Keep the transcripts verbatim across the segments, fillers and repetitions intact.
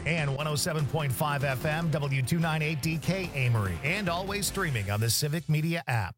And one oh seven point five F M, W two ninety-eight D K Amory. And always streaming on the Civic Media app.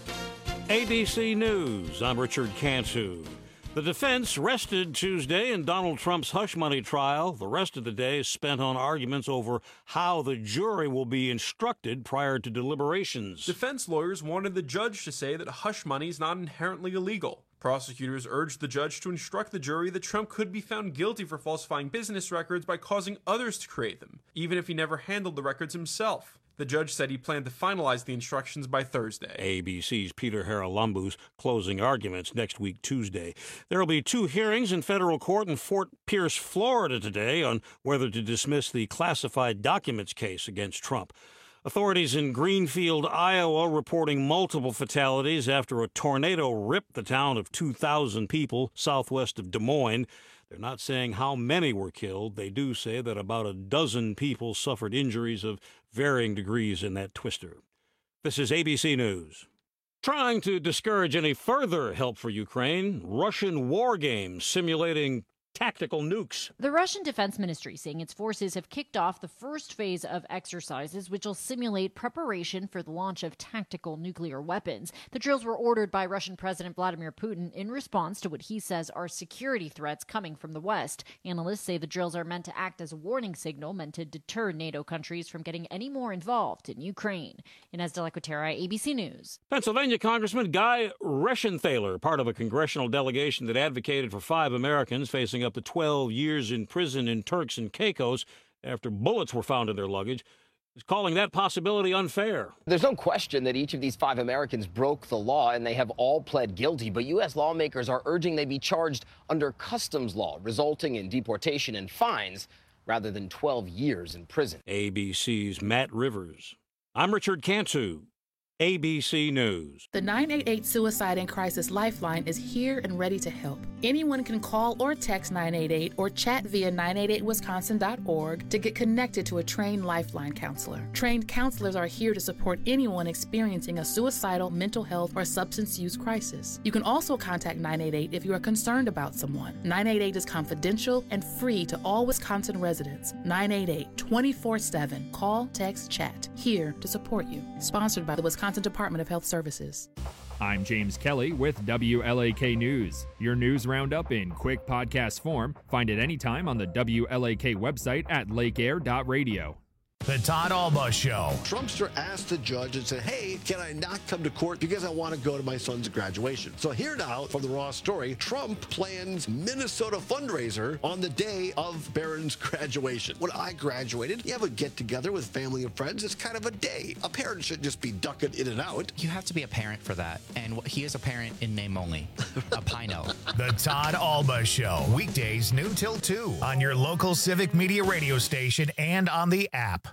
A B C News, I'm Richard Cantu. The defense rested Tuesday in Donald Trump's hush money trial. The rest of the day is spent on arguments over how the jury will be instructed prior to deliberations. Defense lawyers wanted the judge to say that hush money is not inherently illegal. Prosecutors urged the judge to instruct the jury that Trump could be found guilty for falsifying business records by causing others to create them, even if he never handled the records himself. The judge said he planned to finalize the instructions by Thursday. A B C's Peter Haralambou's closing arguments next week, Tuesday. There will be two hearings in federal court in Fort Pierce, Florida today on whether to dismiss the classified documents case against Trump. Authorities in Greenfield, Iowa, reporting multiple fatalities after a tornado ripped the town of two thousand people southwest of Des Moines. They're not saying how many were killed. They do say that about a dozen people suffered injuries of varying degrees in that twister. This is A B C News. Trying to discourage any further help for Ukraine, Russian war games simulating tactical nukes. The Russian Defense Ministry saying its forces have kicked off the first phase of exercises, which will simulate preparation for the launch of tactical nuclear weapons. The drills were ordered by Russian President Vladimir Putin in response to what he says are security threats coming from the West. Analysts say the drills are meant to act as a warning signal meant to deter NATO countries from getting any more involved in Ukraine. Inez de la Cuetara, A B C News. Pennsylvania Congressman Guy Reschenthaler, part of a congressional delegation that advocated for five Americans facing up to twelve years in prison in Turks and Caicos after bullets were found in their luggage, is calling that possibility unfair. There's no question that each of these five Americans broke the law, and they have all pled guilty. But U S lawmakers are urging they be charged under customs law, resulting in deportation and fines rather than twelve years in prison. A B C's Matt Rivers. I'm Richard Cantu. A B C News. The nine eight eight Suicide and Crisis Lifeline is here and ready to help. Anyone can call or text nine eight eight or chat via nine eight eight wisconsin dot org to get connected to a trained Lifeline counselor. Trained counselors are here to support anyone experiencing a suicidal, mental health, or substance use crisis. You can also contact nine eight eight if you are concerned about someone. nine eight eight is confidential and free to all Wisconsin residents. nine eight eight, twenty-four seven. Call, text, chat. Here to support you. Sponsored by the Wisconsin Department of Health Services. I'm James Kelly with W L A K News. Your news roundup in quick podcast form. Find it anytime on the W L A K website at lake air dot radio. The Todd Alba Show. Trumpster asked the judge and said, hey, can I not come to court because I want to go to my son's graduation? So here now from the Raw story, Trump plans Minnesota fundraiser on the day of Barron's graduation. When I graduated, you have a get-together with family and friends. It's kind of a day. A parent should just be ducking in and out. You have to be a parent for that. And he is a parent in name only. A Pino. The Todd Alba Show. Weekdays noon till two on your local Civic Media radio station and on the app.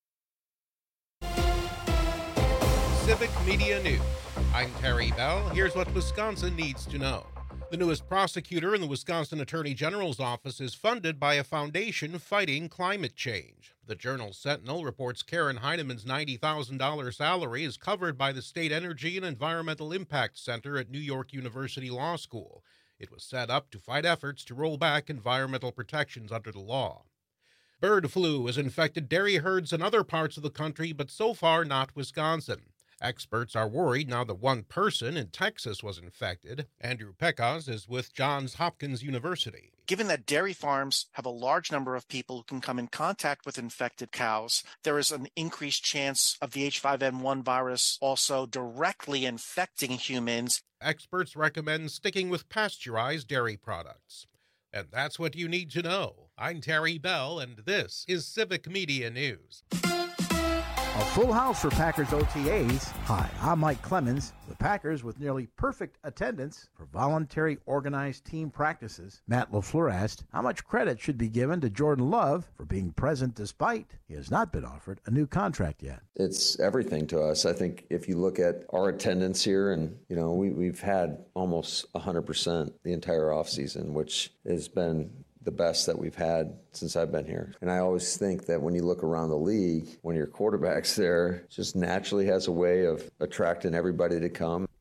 Civic Media News. I'm Terry Bell. Here's what Wisconsin needs to know. The newest prosecutor in the Wisconsin Attorney General's office is funded by a foundation fighting climate change. The Journal Sentinel reports Karen Heinemann's ninety thousand dollars salary is covered by the State Energy and Environmental Impact Center at New York University Law School. It was set up to fight efforts to roll back environmental protections under the law. Bird flu has infected dairy herds in other parts of the country, but so far not Wisconsin. Experts are worried now that one person in Texas was infected. Andrew Pecos is with Johns Hopkins University. Given that dairy farms have a large number of people who can come in contact with infected cows, there is an increased chance of the H five N one virus also directly infecting humans. Experts recommend sticking with pasteurized dairy products. And that's what you need to know. I'm Terry Bell, and this is Civic Media News. A full house for Packers O T As. Hi, I'm Mike Clemens. The Packers, with nearly perfect attendance for voluntary organized team practices. Matt LaFleur asked how much credit should be given to Jordan Love for being present despite he has not been offered a new contract yet. It's everything to us. I think if you look at our attendance here, and you know we, we've had almost one hundred percent the entire offseason, which has been the best that we've had since I've been here. And I always think that when you look around the league, when your quarterback's there, just naturally has a way of attracting everybody to come.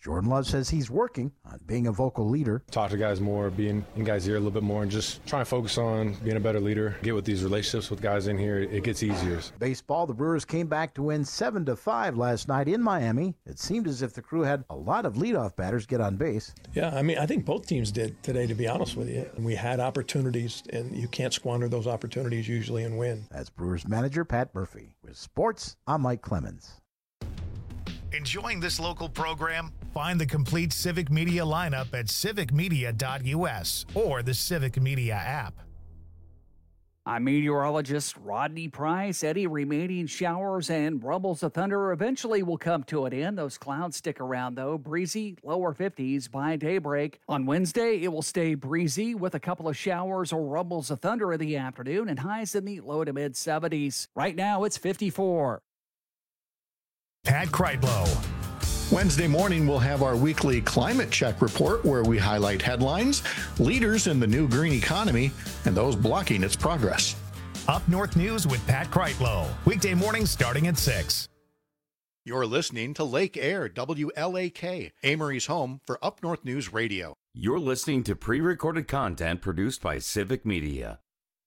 Jordan Love says he's working on being a vocal leader. Talk to guys more, being in guys' ear a little bit more, and just trying to focus on being a better leader. Get with these relationships with guys in here, it gets easier. Baseball, the Brewers came back to win seven to five last night in Miami. It seemed as if the Crew had a lot of leadoff batters get on base. Yeah, I mean, I think both teams did today, to be honest with you. We had opportunities, and you can't squander those opportunities usually and win. That's Brewers manager Pat Murphy. With sports, I'm Mike Clemens. Enjoying this local program? Find the complete Civic Media lineup at civic media dot u s or the Civic Media app. I'm meteorologist Rodney Price. Any remaining showers and rumbles of thunder eventually will come to an end. Those clouds stick around, though. Breezy, lower fifties by daybreak. On Wednesday, it will stay breezy with a couple of showers or rumbles of thunder in the afternoon and highs in the low to mid seventies. Right now, it's fifty-four. Pat Kreitlow. Wednesday morning, we'll have our weekly climate check report where we highlight headlines, leaders in the new green economy, and those blocking its progress. Up North News with Pat Kreitlow. Weekday mornings starting at six. You're listening to Lake Air, W L A K, Amory's home for Up North News Radio. You're listening to pre-recorded content produced by Civic Media.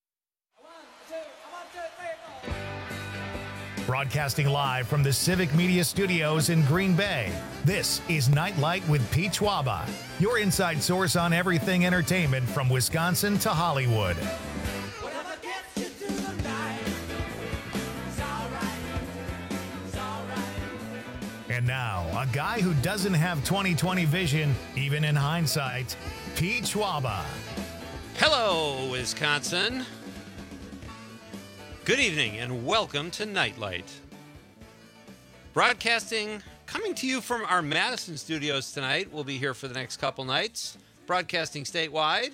Broadcasting live from the Civic Media Studios in Green Bay, this is Nightlight with Pete Schwaba, your inside source on everything entertainment from Wisconsin to Hollywood. And now, a guy who doesn't have twenty twenty vision, even in hindsight, Pete Schwaba. Hello, Wisconsin. Good evening and welcome to Nightlight. Broadcasting, coming to you from our Madison studios tonight. We'll be here for the next couple nights. Broadcasting statewide.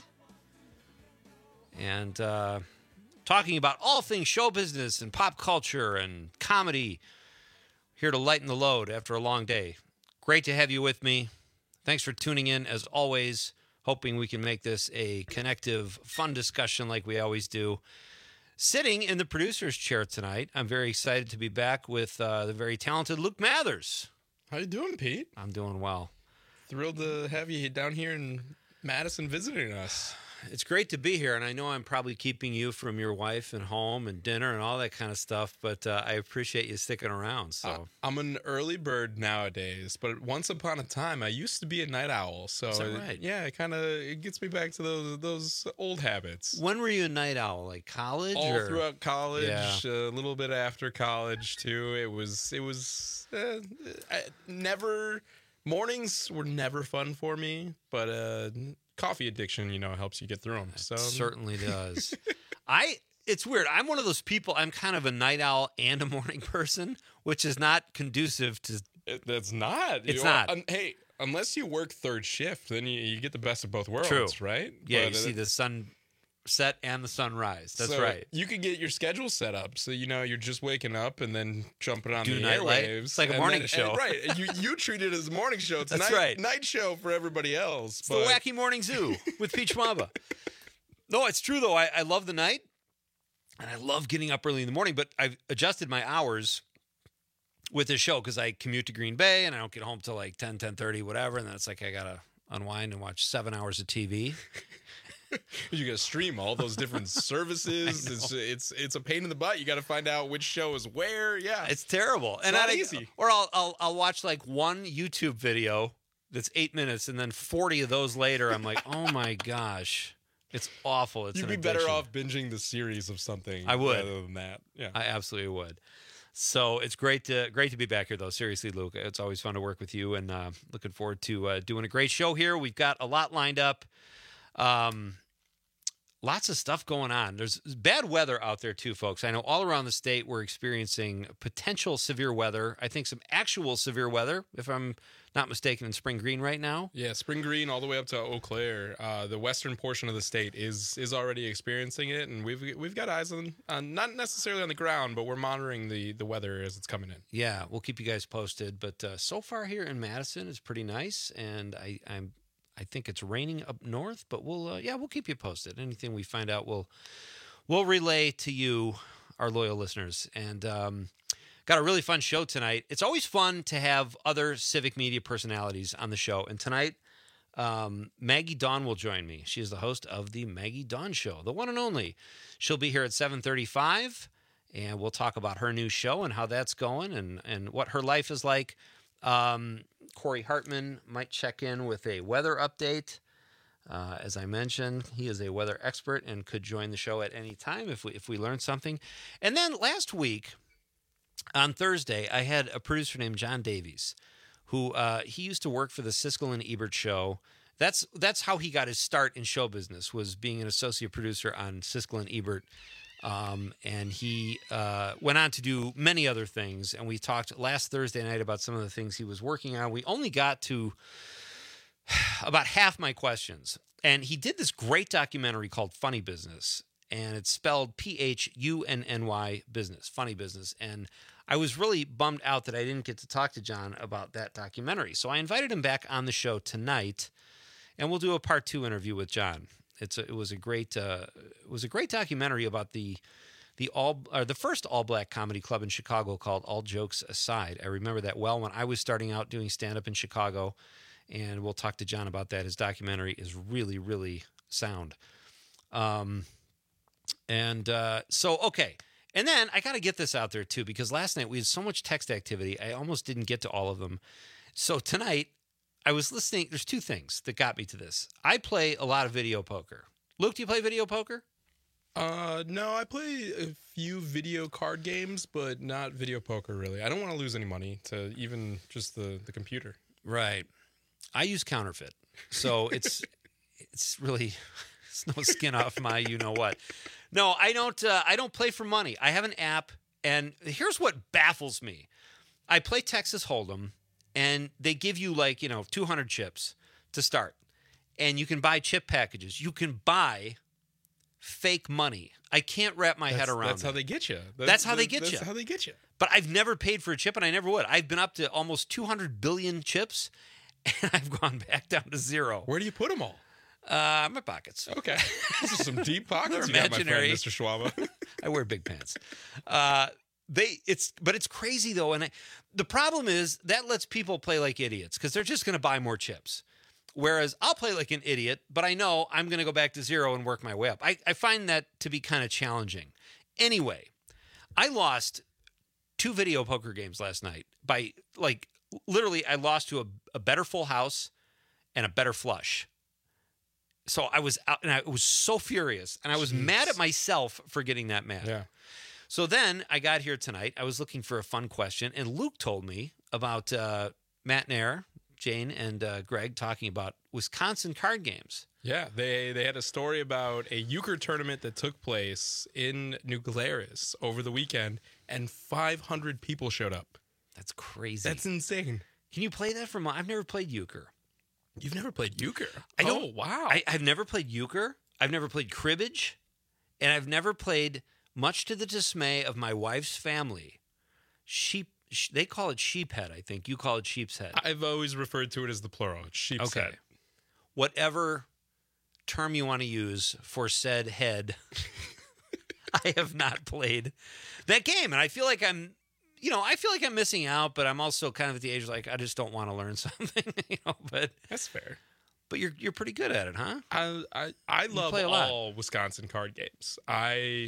And uh, talking about all things show business and pop culture and comedy. Here to lighten the load after a long day. Great to have you with me. Thanks for tuning in as always. Hoping we can make this a connective, fun discussion like we always do. Sitting in the producer's chair tonight, I'm very excited to be back with uh, the very talented Luke Mathers. How you doing, Pete? I'm doing well. Thrilled to have you down here in Madison visiting us. It's great to be here, and I know I'm probably keeping you from your wife and home and dinner and all that kind of stuff, but uh, I appreciate you sticking around. So uh, I'm an early bird nowadays, but once upon a time, I used to be a night owl. So Is that right? it, yeah, it kind of it gets me back to those those old habits. When were you a night owl? Like college? All or? throughout college, Yeah. a little bit after college too. It was it was uh, I never mornings were never fun for me, but. Uh, Coffee addiction, you know, helps you get through them. So It certainly does. I it's weird. I'm one of those people. I'm kind of a night owl and a morning person, which is not conducive to. It, that's not. It's You not. know, un- hey, unless you work third shift, then you, you get the best of both worlds, True. right? Yeah, But, you uh, see the sun set and the sunrise. That's so right. You could get your schedule set up so you know you're just waking up and then jumping on Do the Nightlight. airwaves. It's like a and morning then- show. and- right? and you you treat it as a morning show. It's a That's night, right. night show for everybody else. It's but the Wacky Morning Zoo with Pete Schwaba. No, it's true, though. I, I love the night, and I love getting up early in the morning, but I've adjusted my hours with this show because I commute to Green Bay, and I don't get home till like ten, ten thirty, whatever, and then it's like I got to unwind and watch seven hours of T V. You got to stream all those different services. It's it's it's a pain in the butt. You got to find out which show is where. Yeah, It's terrible. It's and not I, easy. Or I'll, I'll I'll watch like one YouTube video that's eight minutes, and then forty of those later, I'm like, oh my gosh, it's awful. It's You'd an be better addiction. off binging the series of something. I would. rather than that. Yeah, I absolutely would. So it's great to great to be back here, though. Seriously, Luke, it's always fun to work with you, and uh, looking forward to uh, doing a great show here. We've got a lot lined up. Um, Lots of stuff going on. There's bad weather out there too, folks. I know all around the state we're experiencing potential severe weather. I think some actual severe weather, if I'm not mistaken, in Spring Green right now. Yeah, Spring Green all the way up to Eau Claire. Uh, the western portion of the state is is already experiencing it, and we've we've got eyes on, on not necessarily on the ground, but we're monitoring the the weather as it's coming in. Yeah, we'll keep you guys posted. But uh, so far here in Madison is pretty nice, and I, I'm I think it's raining up north. But we'll uh, yeah we'll keep you posted. Anything we find out, we'll we'll relay to you, our loyal listeners. And um, Got a really fun show tonight. It's always fun to have other civic media personalities on the show. And tonight, um, Maggie Dawn will join me. She is the host of the Maggie Dawn Show, the one and only. She'll be here at seven thirty-five, and we'll talk about her new show and how that's going and, and what her life is like. Um, Corey Hartman might check in with a weather update. Uh, as I mentioned, he is a weather expert and could join the show at any time if we if we learn something. And then last week, on Thursday, I had a producer named John Davies, who uh, he used to work for the Siskel and Ebert show. That's that's how he got his start in show business, was being an associate producer on Siskel and Ebert. Um, and he uh, went on to do many other things. And we talked last Thursday night about some of the things he was working on. We only got to about half my questions. And he did this great documentary called Funny Business. And it's spelled P H U N N Y business, Funny Business. And I was really bummed out that I didn't get to talk to John about that documentary. So I invited him back on the show tonight, and we'll do a part two interview with John. It's a, it was a great uh, it was a great documentary about the the all or the first all black comedy club in Chicago called All Jokes Aside. I remember that well when I was starting out doing stand up in Chicago, and we'll talk to John about that. His documentary is really really sound. Um, and uh, so okay. And then I got to get this out there, too, because last night we had so much text activity, I almost didn't get to all of them. So tonight, I was listening. There's two things that got me to this. I play a lot of video poker. Luke, do you play video poker? Uh, no, I play a few video card games, but not video poker, really. I don't want to lose any money to even just the, the computer. Right. I use counterfeit. So it's it's really it's no skin off my you-know-what. No, I don't. Uh, I don't play for money. I have an app, and here's what baffles me: I play Texas Hold'em, and they give you like you know two hundred chips to start, and you can buy chip packages. You can buy fake money. I can't wrap my that's, head around. That's that. how they get you. That's, that's how they get that's you. That's how they get you. But I've never paid for a chip, and I never would. I've been up to almost two hundred billion chips, and I've gone back down to zero. Where do you put them all? Uh, my pockets. Okay. Those are some deep pockets you imaginary. got, my friend, Mister Schwab. I wear big pants. Uh, they it's but it's crazy though, and I, the problem is that lets people play like idiots because they're just going to buy more chips. Whereas I'll play like an idiot, but I know I'm going to go back to zero and work my way up. I, I find that to be kind of challenging. Anyway, I lost two video poker games last night by like literally I lost to a, a better full house and a better flush. So I was out, and I was so furious, and I was Jeez. mad at myself for getting that mad. Yeah. So then I got here tonight. I was looking for a fun question, and Luke told me about uh, Matt Nair, Jane, and uh, Greg talking about Wisconsin card games. Yeah, they they had a story about a euchre tournament that took place in New Glarus over the weekend, and five hundred people showed up. That's crazy. That's insane. Can you play that from? I've never played euchre. You've never played euchre? I oh, wow. I, I've never played euchre. I've never played cribbage. And I've never played, much to the dismay of my wife's family, sheep. Sh- they call it sheephead, I think. You call it sheep's head. I've always referred to it as the plural. It's sheep's okay. head. Whatever term you want to use for said head, I have not played that game. And I feel like I'm... You know, I feel like I'm missing out, but I'm also kind of at the age like I just don't want to learn something. You know, but that's fair. But you're you're pretty good at it, huh? I I, I love all Wisconsin card games. I,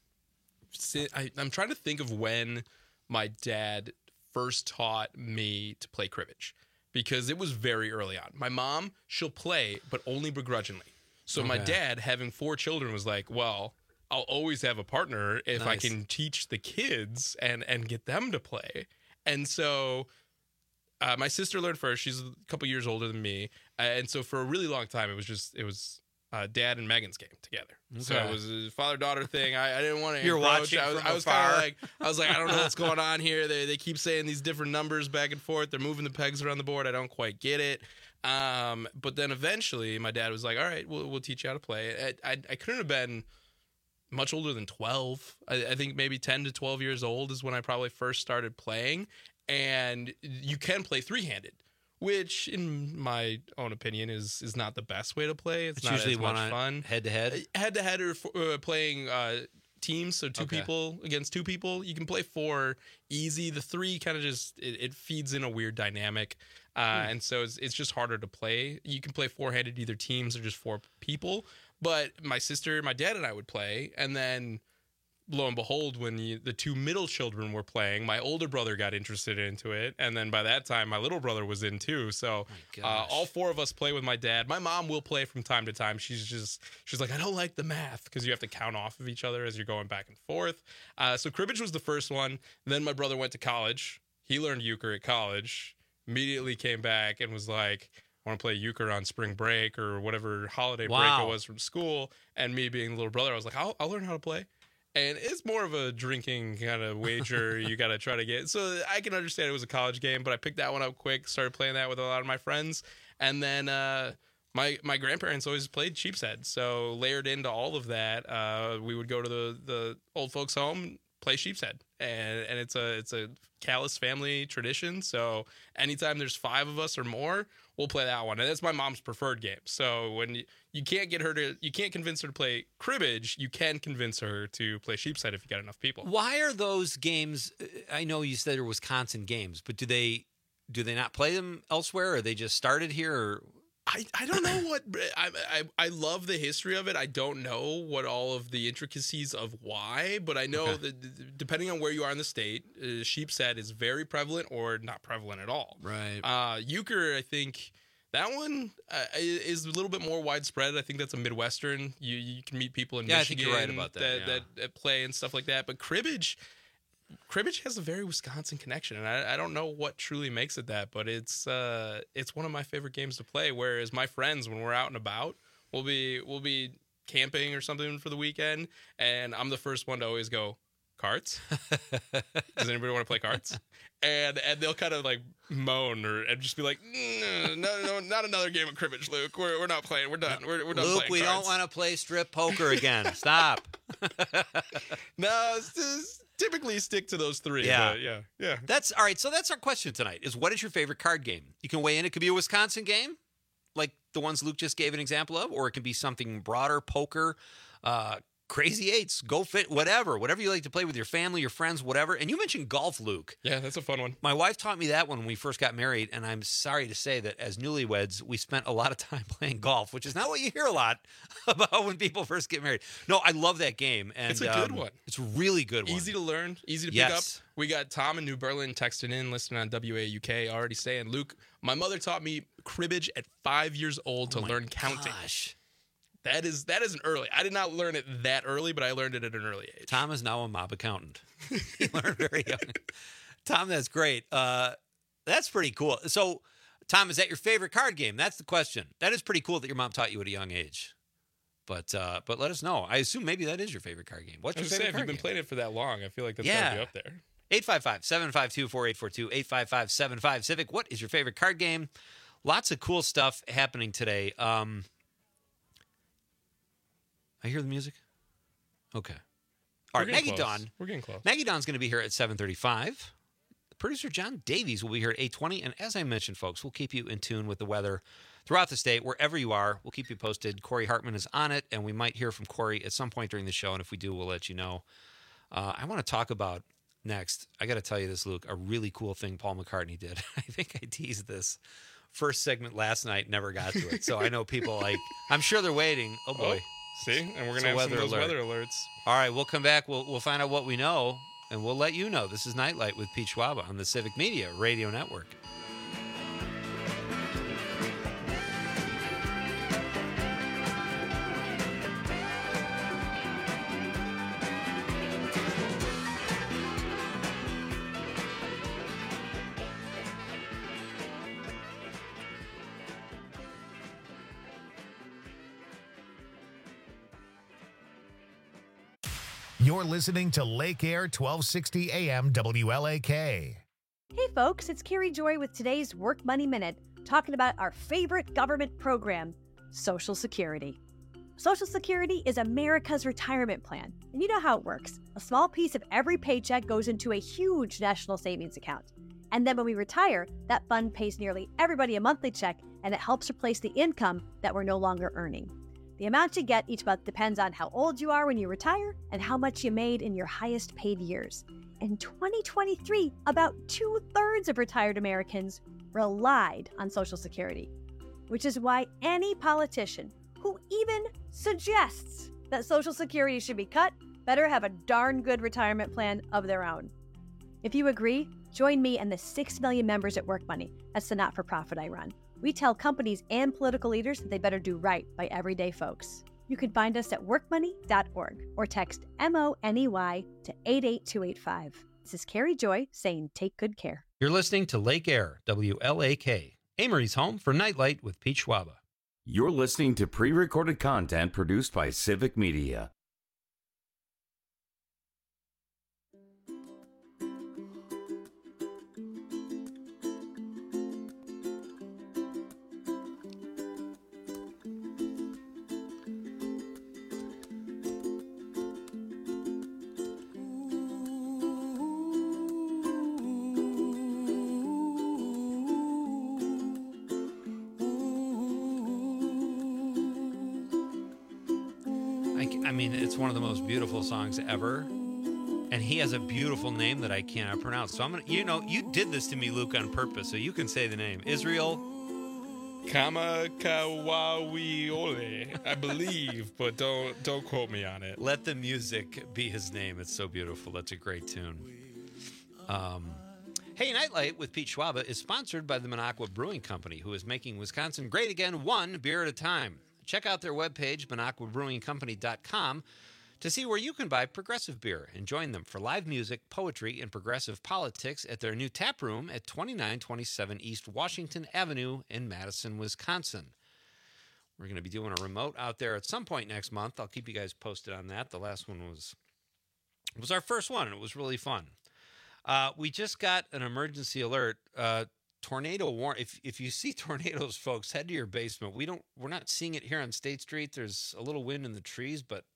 I I'm trying to think of when my dad first taught me to play cribbage because it was very early on. My mom, she'll play, but only begrudgingly. So okay. my dad, having four children, was like, well, I'll always have a partner if nice. I can teach the kids and, and get them to play. And so uh, my sister learned first. She's a couple years older than me. And so for a really long time, it was just, it was uh, Dad and Megan's game together. Okay. So it was a father-daughter thing. I, I didn't want to You're encroach. watching I was, from I was kind of like, I was like, I don't know what's going on here. They, they keep saying these different numbers back and forth. They're moving the pegs around the board. I don't quite get it. Um, but then eventually my dad was like, all right, we'll, we'll teach you how to play. I, I, I couldn't have been much older than twelve. I, I think maybe ten to twelve years old is when I probably first started playing. And you can play three-handed, which in my own opinion is is not the best way to play. It's, it's not usually as much one fun. Head-to-head? Head-to-head or uh, playing uh, teams, so two Okay. people against two people. You can play four easy. The three kind of just it, it feeds in a weird dynamic, uh, Hmm. and so it's it's just harder to play. You can play four handed either teams or just four people. But my sister, my dad, and I would play, and then lo and behold, when you, the two middle children were playing, my older brother got interested into it, and then by that time, my little brother was in too. So uh, all four of us play with my dad. My mom will play from time to time. She's just she's like, I don't like the math because you have to count off of each other as you're going back and forth. Uh, so cribbage was the first one. Then my brother went to college. He learned euchre at college. Immediately came back and was like, I want to play euchre on spring break or whatever holiday break Wow. it was from school. And me being the little brother, I was like, I'll, I'll learn how to play. And it's more of a drinking kind of wager you got to try to get. So I can understand it was a college game, but I picked that one up quick, started playing that with a lot of my friends. And then uh, my my grandparents always played sheepshead. So layered into all of that, uh, we would go to the, the old folks' home, play sheepshead. And and it's a it's a Callis family tradition. So anytime there's five of us or more, we'll play that one. And that's my mom's preferred game. So when you, you can't get her to, you can't convince her to play cribbage, you can convince her to play sheepshead if you got enough people. Why are those games? I know you said they're Wisconsin games, but do they do they not play them elsewhere, or they just started here? Or I, I don't know what I, I I love the history of it. I don't know what all of the intricacies of why, but I know Okay. that depending on where you are in the state, uh, sheepshead is very prevalent or not prevalent at all. Right. Uh, euchre, I think that one uh, is a little bit more widespread. I think that's a Midwestern. You you can meet people in Yeah, I think Michigan you're right about that, that, yeah. that, that play and stuff like that. But cribbage. Cribbage has a very Wisconsin connection, and I, I don't know what truly makes it that, but it's uh, it's one of my favorite games to play. Whereas my friends, when we're out and about, we'll be we'll be camping or something for the weekend, and I'm the first one to always go, cards? Does anybody want to play cards? And and they'll kind of like moan or and just be like, no, no, no, not another game of cribbage, Luke. We're we're not playing. We're done. We're, we're done Luke, playing we cards. don't want to play strip poker again. Stop. No, it's just typically stick to those three. Yeah. but yeah, yeah. That's all right. So that's our question tonight: is what is your favorite card game? You can weigh in. It could be a Wisconsin game, like the ones Luke just gave an example of, or it can be something broader, poker, uh, crazy eights, go fit, whatever, whatever you like to play with your family, your friends, whatever. And you mentioned golf, Luke. Yeah, that's a fun one. My wife taught me that when we first got married, and I'm sorry to say that as newlyweds, we spent a lot of time playing golf, which is not what you hear a lot about when people first get married. No, I love that game. And, It's a good um, one. It's a really good one. Easy to learn, easy to pick Yes. up. We got Tom in New Berlin texting in, listening on W A U K, already saying, Luke, my mother taught me cribbage at five years old to Oh my learn counting. Gosh. That is that is an early. I did not learn it that early, but I learned it at an early age. Tom is now a mob accountant. He learned very young. Tom, that's great. Uh, that's pretty cool. So, Tom, is that your favorite card game? That's the question. That is pretty cool that your mom taught you at a young age. But uh, but let us know. I assume maybe that is your favorite card game. What's I your was gonna favorite say, if card you've been game? playing it for that long, I feel like that's Yeah. gotta be up there. eight five five, seven five two, four eight four two, eight five five, seven five Civic. What is your favorite card game? Lots of cool stuff happening today. Um, I hear the music? Okay. All We're right, getting Maggie close. Dawn. We're getting close. Maggie Dawn's going to be here at seven thirty-five. Producer John Davies will be here at eight twenty. And as I mentioned, folks, we'll keep you in tune with the weather throughout the state. Wherever you are, we'll keep you posted. Corey Hartman is on it, and we might hear from Corey at some point during the show. And if we do, we'll let you know. Uh, I want to talk about next. I got to tell you this, Luke, a really cool thing Paul McCartney did. I think I teased this first segment last night, never got to it. So I know people like, I'm sure they're waiting. Oh, boy. Oh, see? And we're It's It's going a to have some of those alert. weather alerts. All right, we'll come back. We'll, we'll find out what we know, and we'll let you know. This is Nightlight with Pete Schwaba on the Civic Media Radio Network. You're listening to Lake Air twelve sixty A M W L A K. Hey folks, it's Carrie Joy with today's Work Money Minute, talking about our favorite government program, Social Security. Social Security is America's retirement plan, and you know how it works. A small piece of every paycheck goes into a huge national savings account. And then when we retire, that fund pays nearly everybody a monthly check, and it helps replace the income that we're no longer earning. The The amount you get each month depends on how old you are when you retire and how much you made in your highest paid years. In twenty twenty-three, about two-thirds of retired Americans relied on Social Security, which is why any politician who even suggests that Social Security should be cut better have a darn good retirement plan of their own. If you agree, join me and the six million members at Work Money. That's the not-for-profit I run. We tell companies and political leaders that they better do right by everyday folks. You can find us at work money dot org or text M O N E Y to eight eight two eight five. This is Carrie Joy saying take good care. You're listening to Lake Air, W L A K, Amory's home for Nightlight with Pete Schwaba. You're listening to pre-recorded content produced by Civic Media. I mean, it's one of the most beautiful songs ever, and he has a beautiful name that I cannot pronounce. So I'm gonna, you know, you did this to me, Luke, on purpose, so you can say the name. Israel Kamakawawiole, I believe, but don't don't quote me on it. Let the music be his name. It's so beautiful. That's a great tune. Um, hey, Nightlight with Pete Schwaba is sponsored by the Minocqua Brewing Company, who is making Wisconsin great again, one beer at a time. Check out their webpage, minocqua brewing company dot com, to see where you can buy progressive beer and join them for live music, poetry, and progressive politics at their new tap room at twenty-nine twenty-seven East Washington Avenue in Madison, Wisconsin. We're going to be doing a remote out there at some point next month. I'll keep you guys posted on that. The last one was was our first one, and it was really fun. Uh, we just got an emergency alert. Uh, Tornado warn. If if you see tornadoes, folks, head to your basement. We don't. We're not seeing it here on State Street. There's a little wind in the trees, but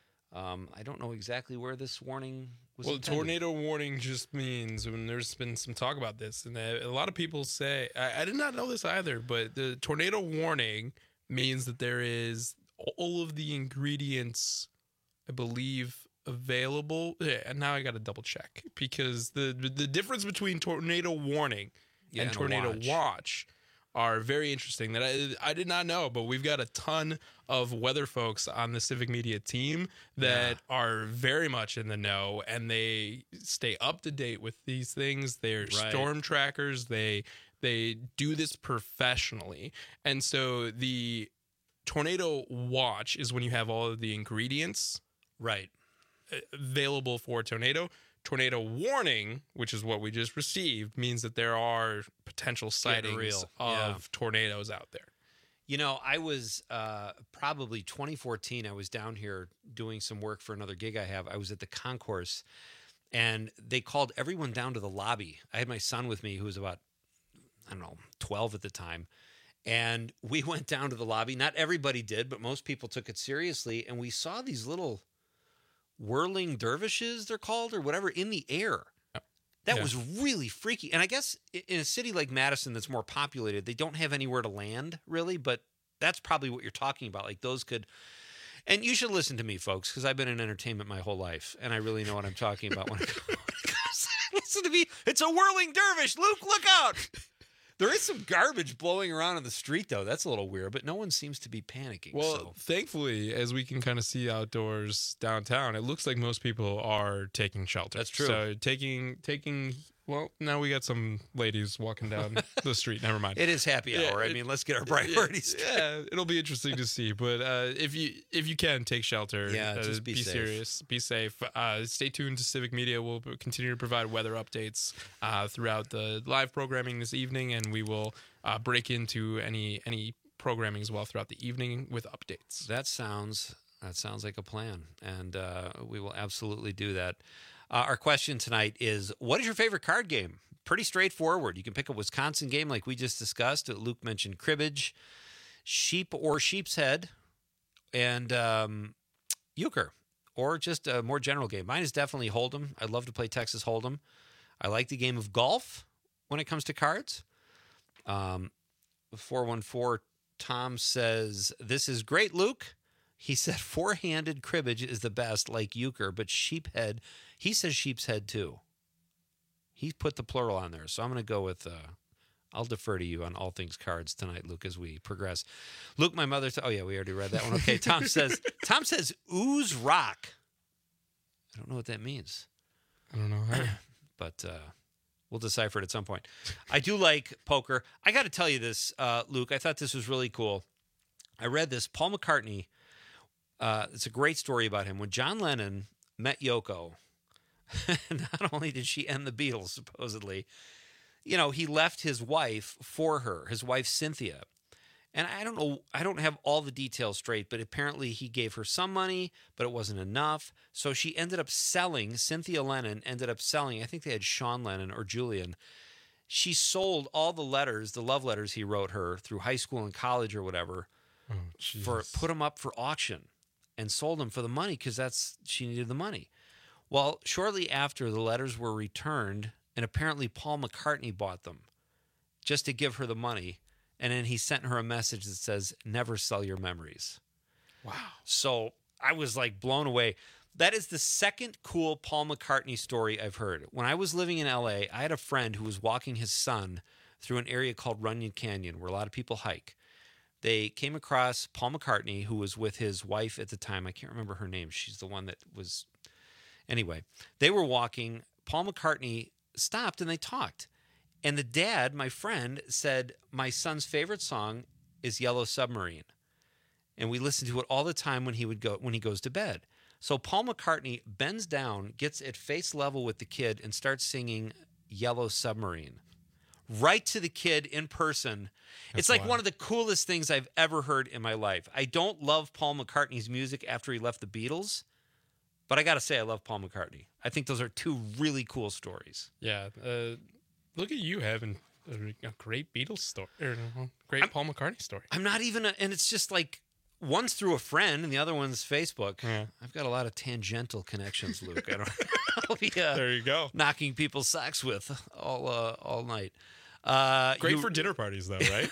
um, I don't know exactly where this warning was. Well, intended. tornado warning just means when there's been some talk about this, and a lot of people say I, I did not know this either, but the tornado warning means that there is all of the ingredients, I believe, available. Yeah, and now I got to double check because the the difference between tornado warning Yeah, and and tornado watch. watch are very interesting that I, I did not know, but we've got a ton of weather folks on the Civic Media team that Yeah. are very much in the know, and they stay up to date with these things. They're Right. storm trackers. They they do this professionally. And so the tornado watch is when you have all of the ingredients right available for a tornado. Tornado warning, which is what we just received, means that there are potential sightings real. of Yeah. tornadoes out there. You know, I was uh, probably twenty fourteen. I was down here doing some work for another gig I have. I was at the concourse, and they called everyone down to the lobby. I had my son with me, who was about, I don't know, twelve at the time. And we went down to the lobby. Not everybody did, but most people took it seriously. And we saw these little whirling dervishes, they're called, or whatever, in the air. That Yeah. was really freaky. And I guess i- in a city like Madison that's more populated, they don't have anywhere to land, really. But that's probably what you're talking about. Like those could... And you should listen to me, folks, because I've been in entertainment my whole life. And I really know what I'm talking about when it comes. Listen to me. It's a whirling dervish. Luke, look out. There is some garbage blowing around in the street, though. That's a little weird, but no one seems to be panicking. Well, so. thankfully, as we can kind of see outdoors downtown, it looks like most people are taking shelter. That's true. So taking, taking. Well, now we got some ladies walking down the street. Never mind. It is happy Yeah, hour. I it- mean, let's get our priorities Yeah, yeah, it'll be interesting to see. But uh, if you if you can take shelter, Yeah, uh, just be safe. serious, be safe. Uh, stay tuned to Civic Media. We'll continue to provide weather updates uh, throughout the live programming this evening, and we will uh, break into any any programming as well throughout the evening with updates. That sounds that sounds like a plan, and uh, we will absolutely do that. Uh, our question tonight is: what is your favorite card game? Pretty straightforward. You can pick a Wisconsin game like we just discussed. Luke mentioned cribbage, sheep or sheep's head, and um, euchre, or just a more general game. Mine is definitely Hold'em. I'd love to play Texas Hold'em. I like the game of golf when it comes to cards. Um, four one four Tom says, this is great, Luke. He said four-handed cribbage is the best, like euchre, but sheephead, he says sheep's head too. He put the plural on there, so I'm going to go with, uh, I'll defer to you on all things cards tonight, Luke, as we progress. Luke, my mother, oh yeah, we already read that one. Okay, Tom says, Tom says ooze rock. I don't know what that means. I don't know how. But uh, we'll decipher it at some point. I do like poker. I got to tell you this, uh, Luke. I thought this was really cool. I read this. Paul McCartney, uh, it's a great story about him. When John Lennon met Yoko, not only did she end the Beatles, supposedly, you know, he left his wife for her, his wife Cynthia. And I don't know, I don't have all the details straight, but apparently he gave her some money, but it wasn't enough. So she ended up selling, Cynthia Lennon ended up selling, I think they had Sean Lennon or Julian. She sold all the letters, the love letters he wrote her through high school and college or whatever, oh, for put them up for auction and sold them for the money because that's she needed the money. Well, shortly after, the letters were returned, and apparently Paul McCartney bought them just to give her the money. And then he sent her a message that says, never sell your memories. Wow. So I was like blown away. That is the second cool Paul McCartney story I've heard. When I was living in L A, I had a friend who was walking his son through an area called Runyon Canyon, where a lot of people hike. They came across Paul McCartney, who was with his wife at the time. I can't remember her name. She's the one that was... Anyway, they were walking. Paul McCartney stopped and they talked. And the dad, my friend, said, my son's favorite song is Yellow Submarine. And we listened to it all the time when he would go when he goes to bed. So Paul McCartney bends down, gets at face level with the kid, and starts singing Yellow Submarine. Right to the kid in person. That's it's like wild. one of the coolest things I've ever heard in my life. I don't love Paul McCartney's music after he left the Beatles, but I got to say I love Paul McCartney. I think those are two really cool stories. Yeah. Uh, look at you having a, a great Beatles story, or a great I'm, Paul McCartney story. I'm not even, a, and it's just like, one's through a friend and the other one's Facebook. Yeah. I've got a lot of tangential connections, Luke. I don't. I'll be uh, there you go, knocking people's socks with all uh, all night. Uh, Great you, for dinner parties, though, right?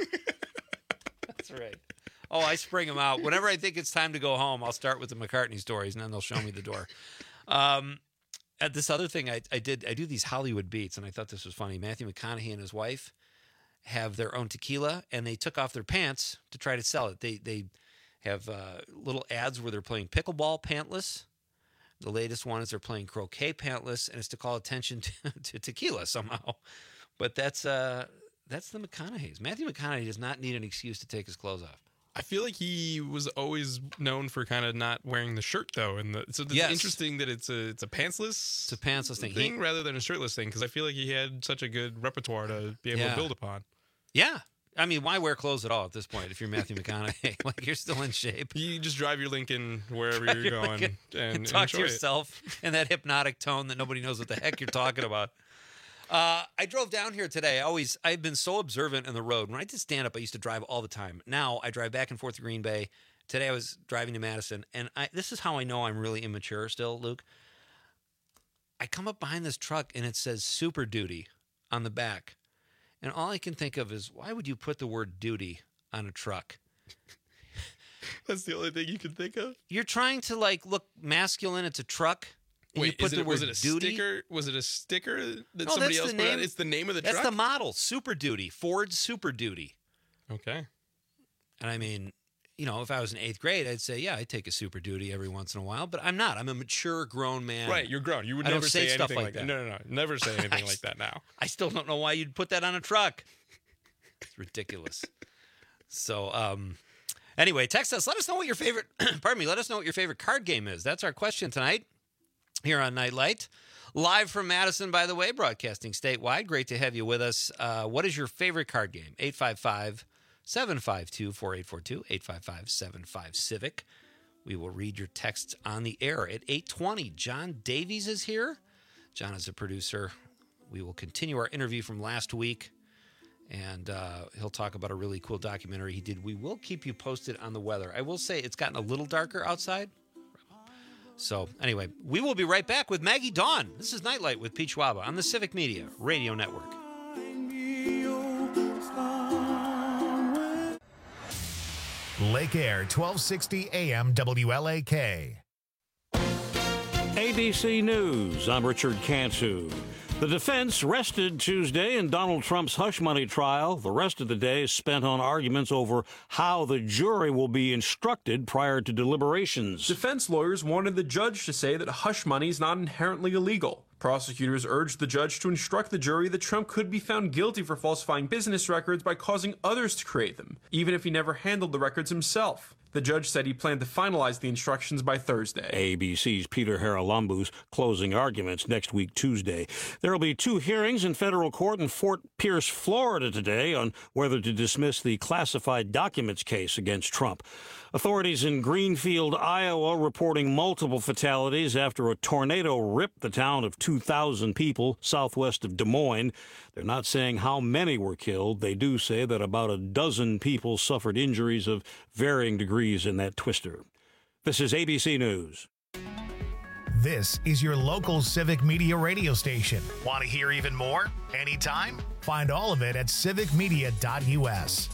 That's right. Oh, I spring them out whenever I think it's time to go home. I'll start with the McCartney stories, and then they'll show me the door. Um, at this other thing, I, I did. I do these Hollywood beats, and I thought this was funny. Matthew McConaughey and his wife have their own tequila, and they took off their pants to try to sell it. They they have uh, little ads where they're playing pickleball pantless. The latest one is they're playing croquet pantless, and it's to call attention to, to tequila somehow. But that's uh, that's the McConaughey's. Matthew McConaughey does not need an excuse to take his clothes off. I feel like he was always known for kind of not wearing the shirt, though, and the, so it's Yes. interesting that it's a it's a pantsless It's a pantsless thing. thing He- rather than a shirtless thing, because I feel like he had such a good repertoire to be able Yeah. to build upon. Yeah. I mean, why wear clothes at all at this point if you're Matthew McConaughey? Like, you're still in shape. You just drive your Lincoln wherever Drive you're your going Lincoln and, and talk enjoy to it. yourself in that hypnotic tone that nobody knows what the heck you're talking about. Uh, I drove down here today. I always, I've been so observant in the road. When I did stand up, I used to drive all the time. Now I drive back and forth to Green Bay. Today I was driving to Madison, and I, this is how I know I'm really immature still, Luke. I come up behind this truck, and it says Super Duty on the back. And all I can think of is, why would you put the word duty on a truck? That's the only thing you can think of? You're trying to, like, look masculine. It's a truck. And Wait, you put is the it, word was it a duty. sticker? Was it a sticker that No, somebody that's else the put on? name. It's the name of the That's truck? the model, Super Duty, Ford Super Duty. Okay. And I mean, you know, if I was in eighth grade, I'd say, yeah, I take a Super Duty every once in a while, but I'm not. I'm a mature, grown man. Right, you're grown. You would I never don't say, say stuff anything like like that. that. No, no, no. Never say anything like that now. I still don't know why you'd put that on a truck. It's ridiculous. So, um, anyway, text us. Let us know what your favorite, pardon me, let us know what your favorite card game is. That's our question tonight here on Nightlight. Live from Madison, by the way, broadcasting statewide. Great to have you with us. Uh, what is your favorite card game? eight five five, seven five two, four eight four two, eight five five, seven five, Civic. We will read your texts on the air at eight twenty. John Davies is here. John is a producer. We will continue our interview from last week, and uh, he'll talk about a really cool documentary he did. We will keep you posted on the weather. I will say it's gotten a little darker outside. So anyway, we will be right back with Maggie Dawn. This is Nightlight with Pete Schwaba on the Civic Media Radio Network. Lake Air, twelve sixty A M W L A K. A B C News, I'm Richard Cantu. The defense rested Tuesday in Donald Trump's hush money trial. The rest of the day is spent on arguments over how the jury will be instructed prior to deliberations. Defense lawyers wanted the judge to say that hush money is not inherently illegal. Prosecutors urged the judge to instruct the jury that Trump could be found guilty for falsifying business records by causing others to create them, even if he never handled the records himself. The judge said he planned to finalize the instructions by Thursday. A B C's Peter Haralambou's closing arguments next week, Tuesday. There will be two hearings in federal court in Fort Pierce, Florida today on whether to dismiss the classified documents case against Trump. Authorities in Greenfield, Iowa, reporting multiple fatalities after a tornado ripped the town of two thousand people southwest of Des Moines. They're not saying how many were killed. They do say that about a dozen people suffered injuries of varying degrees in that twister. This is A B C News. This is your local Civic Media radio station. Want to hear even more? Anytime? Find all of it at civic media dot U S.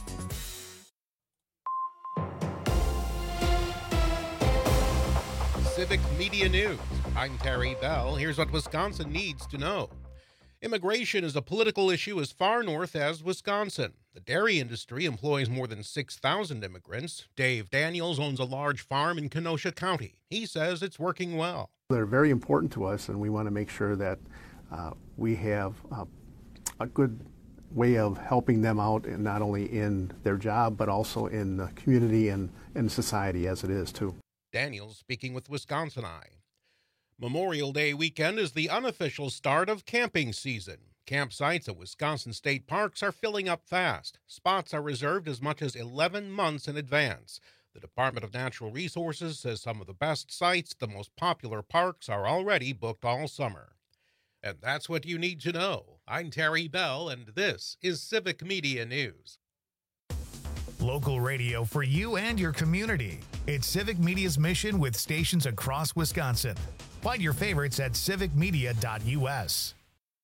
Civic Media News. I'm Terry Bell. Here's what Wisconsin needs to know. Immigration is a political issue as far north as Wisconsin. The dairy industry employs more than six thousand immigrants. Dave Daniels owns a large farm in Kenosha County. He says it's working well. They're very important to us, and we want to make sure that uh, we have uh, a good way of helping them out, and not only in their job, but also in the community and, and society as it is, too. Daniels speaking with Wisconsin Eye. Memorial Day weekend is the unofficial start of camping season. Campsites at Wisconsin state parks are filling up fast. Spots are reserved as much as eleven months in advance. The Department of Natural Resources says some of the best sites, the most popular parks, are already booked all summer. And that's what you need to know. I'm Terry Bell, and this is Civic Media News. Local radio for you and your community. It's Civic Media's mission with stations across Wisconsin. Find your favorites at civic media dot U S.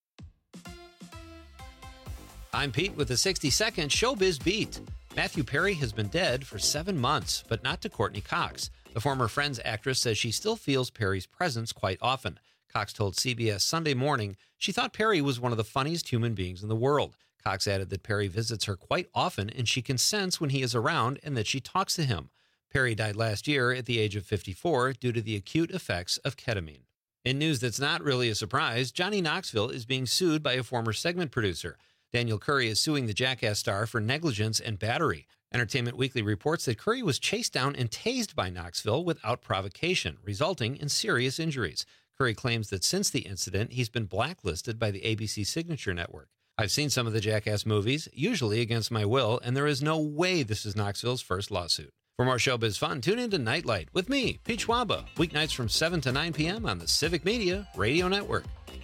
I'm Pete with the sixty second Showbiz Beat. Matthew Perry has been dead for seven months, but not to Courtney Cox. The former Friends actress says she still feels Perry's presence quite often. Cox told C B S Sunday Morning she thought Perry was one of the funniest human beings in the world. Cox added that Perry visits her quite often and she can sense when he is around and that she talks to him. Perry died last year at the age of fifty-four due to the acute effects of ketamine. In news that's not really a surprise, Johnny Knoxville is being sued by a former segment producer. Daniel Curry is suing the Jackass star for negligence and battery. Entertainment Weekly reports that Curry was chased down and tased by Knoxville without provocation, resulting in serious injuries. Curry claims that since the incident, he's been blacklisted by the A B C Signature Network. I've seen some of the Jackass movies, usually against my will, and there is no way this is Knoxville's first lawsuit. For more showbiz fun, tune in to Nightlight with me, Pete Schwaba, weeknights from seven to nine p.m. on the Civic Media Radio Network.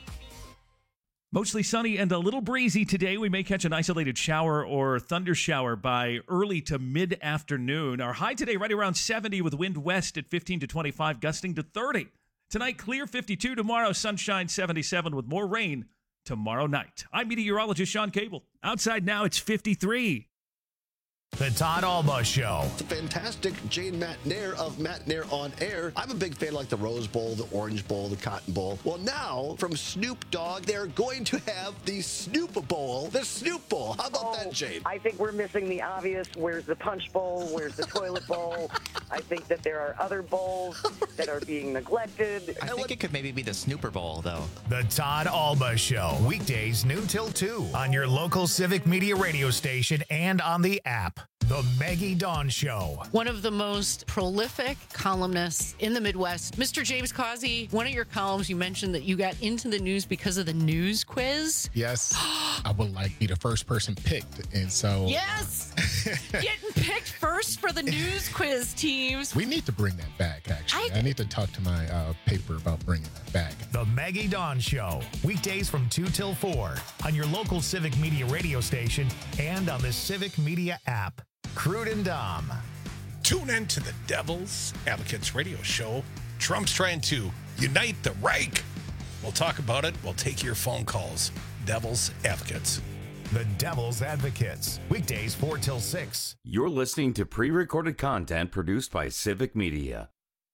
Mostly sunny and a little breezy today. We may catch an isolated shower or thunder shower by early to mid-afternoon. Our high today right around seventy with wind west at fifteen to twenty-five, gusting to thirty. Tonight, clear fifty-two. Tomorrow, sunshine seventy-seven with more rain tomorrow night. I'm meteorologist Sean Cable. Outside now, it's fifty-three. The Todd Alba Show. It's a fantastic Jane McNair of McNair on Air. I'm a big fan like the Rose Bowl, the Orange Bowl, the Cotton Bowl. Well, now, from Snoop Dogg, they're going to have the Snoop Bowl, the Snoop Bowl. How about oh, that, Jane? I think we're missing the obvious. Where's the Punch Bowl? Where's the Toilet Bowl? I think that there are other bowls that are being neglected. I think it could maybe be the Snooper Bowl, though. The Todd Alba Show. Weekdays, noon till two on your local Civic Media radio station and on the app. The Maggie Dawn Show. One of the most prolific columnists in the Midwest, Mister James Causey. One of your columns, you mentioned that you got into the news because of the news quiz. Yes. I would like to be the first person picked. And so. Yes. Getting picked first for the news quiz teams. We need to bring that back, actually. I, I need to talk to my uh, paper about bringing that back. The Maggie Dawn Show. Weekdays from two till four on your local Civic Media radio station and on the Civic Media app. Crude and Dom. Tune in to the Devil's Advocates radio show. Trump's trying to unite the Reich. We'll talk about it. We'll take your phone calls. Devil's Advocates. The Devil's Advocates, weekdays four till six. You're listening to pre-recorded content produced by Civic Media.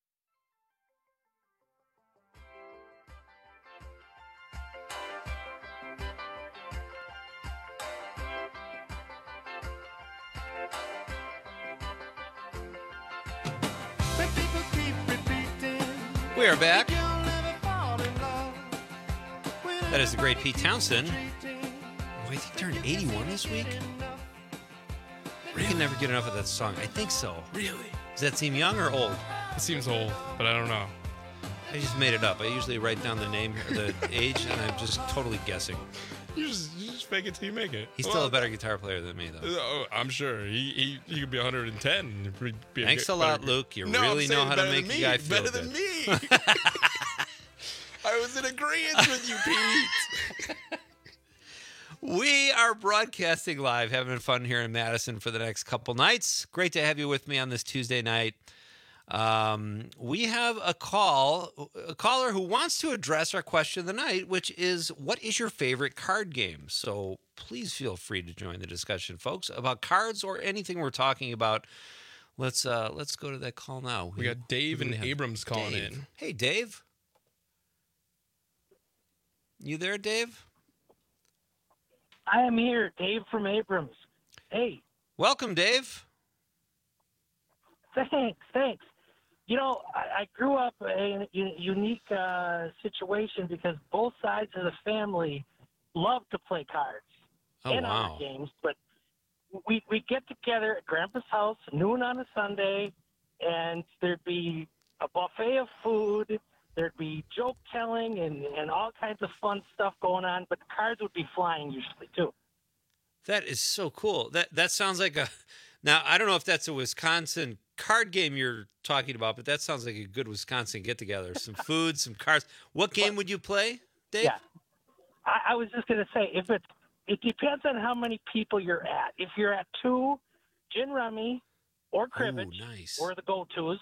We are back. That is the great Pete Townsend. Oh, I think turned eighty-one this week. We can never get enough of that song. I think so. Really? Does that seem young or old? It seems old, but I don't know. I just made it up. I usually write down the name, the age, and I'm just totally guessing. You just, you just fake it till you make it. He's Well, still a better guitar player than me, though. Oh, I'm sure. He he, he could be one hundred ten. and be Thanks good, a lot, better- Luke. You No, really I'm know saying how to better make than a me. guy feel Better good. than me. I was in agreement with you, Pete. We are broadcasting live, having fun here in Madison for the next couple nights. Great to have you with me on this Tuesday night. Um, we have a call, a caller who wants to address our question of the night, which is, what is your favorite card game? So please feel free to join the discussion, folks, about cards or anything we're talking about. Let's uh, let's go to that call now. We got Dave and Abrams calling Dave. in. Hey, Dave. You there, Dave? I am here, Dave from Abrams. Hey. Welcome, Dave. Thanks, thanks. You know, I, I grew up in a unique uh, situation because both sides of the family love to play cards Oh, and wow. other games. But we we get together at Grandpa's house noon on a Sunday, and there'd be a buffet of food. There'd be joke telling and, and all kinds of fun stuff going on, but cards would be flying usually too. That is so cool. That that sounds like a. Now I don't know if that's a Wisconsin card game you're talking about, but that sounds like a good Wisconsin get together. Some food, some cards. What game would you play, Dave? Yeah, I, I was just gonna say if it's it depends on how many people you're at. If you're at two, gin rummy or cribbage nice. or the go-tos.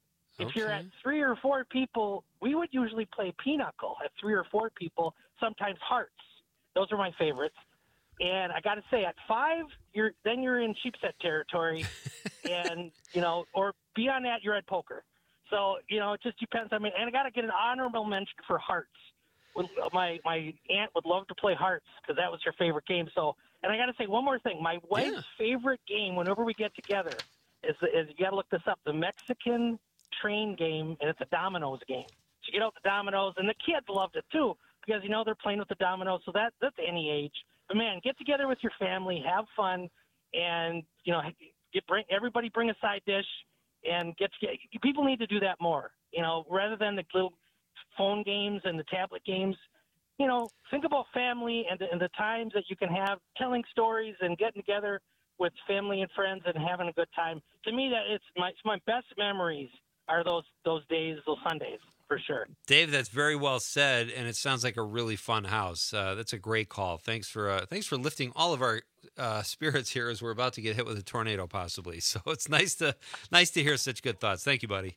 If you're Okay. at three or four people, we would usually play pinochle at three or four people, sometimes hearts. Those are my favorites. And I got to say, at five, you're then you're in sheepset territory, and you know, or beyond that, you're at poker. So you know, it just depends. I mean, and I got to get an honorable mention for hearts. Would- My my aunt would love to play hearts because that was her favorite game. So, and I got to say one more thing. My wife's favorite game, whenever we get together, is is you got to look this up. The Mexican train game, and it's a dominoes game. So you get out the dominoes, and the kids loved it too because you know they're playing with the dominoes. So that that's any age. But man, get together with your family, have fun, and you know, get bring everybody bring a side dish, and get together. People need to do that more. You know, rather than the little phone games and the tablet games. You know, think about family and the, and the times that you can have telling stories and getting together with family and friends and having a good time. To me, that it's my it's my best memories are those those days, those Sundays, for sure. Dave, that's very well said, and it sounds like a really fun house. Uh, that's a great call. Thanks for uh, thanks for lifting all of our uh, spirits here as we're about to get hit with a tornado, possibly. So it's nice to nice to hear such good thoughts. Thank you, buddy.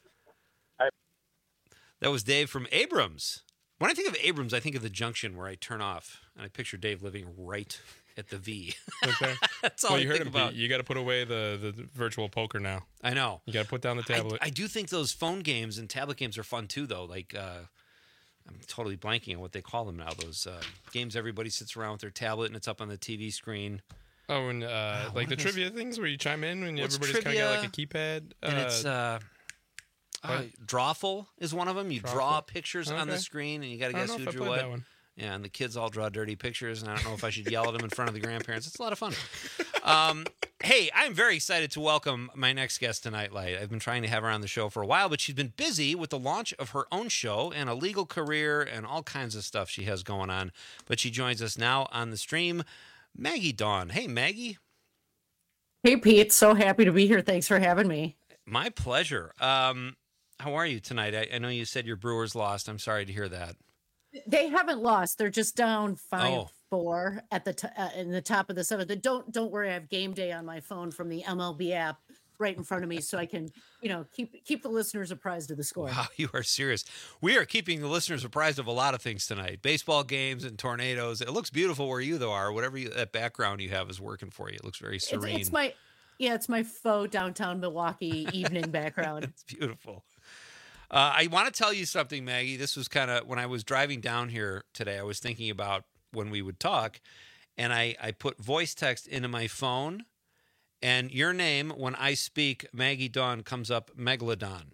That was Dave from Abrams. When I think of Abrams, I think of the junction where I turn off, and I picture Dave living right at the V. Okay. That's all well, I you heard think him, about. Pete. You got to put away the, the virtual poker now. I know. You got to put down the tablet. I, I do think those phone games and tablet games are fun too, though. Like, uh, I'm totally blanking on what they call them now. Those uh, games everybody sits around with their tablet and it's up on the T V screen. Oh, and uh, what like the are those- trivia things where you chime in and What's everybody's kind of got like a trivia? keypad. And it's uh, uh, Drawful is one of them. You draw Drawful? pictures on the Okay. screen and you got to I don't guess know who if I drew played what. that one. Yeah, and the kids all draw dirty pictures, and I don't know if I should yell at them in front of the grandparents. It's a lot of fun. Um, hey, I'm very excited to welcome my next guest tonight, Light. I've been trying to have her on the show for a while, but she's been busy with the launch of her own show and a legal career and all kinds of stuff she has going on. But she joins us now on the stream, Maggie Dawn. Hey, Maggie. Hey, Pete. So happy to be here. Thanks for having me. My pleasure. Um, how are you tonight? I, I know you said your Brewers lost. I'm sorry to hear that. They haven't lost. They're just down five Oh. four at the t- uh, in the top of the seventh. Don't don't worry. I have game day on my phone from the M L B app. right in front of me so I can, you know, keep keep the listeners apprised of the score. Wow, you are serious. We are keeping the listeners apprised of a lot of things tonight. Baseball games and tornadoes. It looks beautiful where you, though, are. Whatever you, that background you have is working for you. It looks very serene. It's, it's my, yeah, it's my faux downtown Milwaukee evening background. It's beautiful. Uh, I want to tell you something, Maggie. This was kind of, when I was driving down here today, I was thinking about when we would talk, and I, I put voice text into my phone, and your name, when I speak, Maggie Dawn, comes up Megalodon.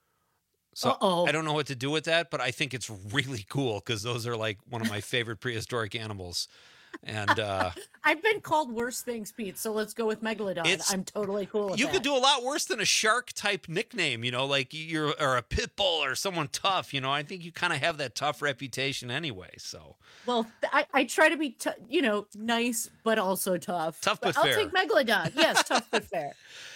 So Uh-oh. I don't know what to do with that, but I think it's really cool because those are like one of my favorite prehistoric animals. And uh, I've been called worse things, Pete. So let's go with Megalodon. It's- I'm totally cool with you that. could do a lot worse than a shark type nickname, you know, like you're or a pit bull or someone tough. You know, I think you kind of have that tough reputation anyway. So Well, th- I, I try to be, t- you know, nice but also tough. Tough but I'll fair. take Megalodon. Yes, tough but fair.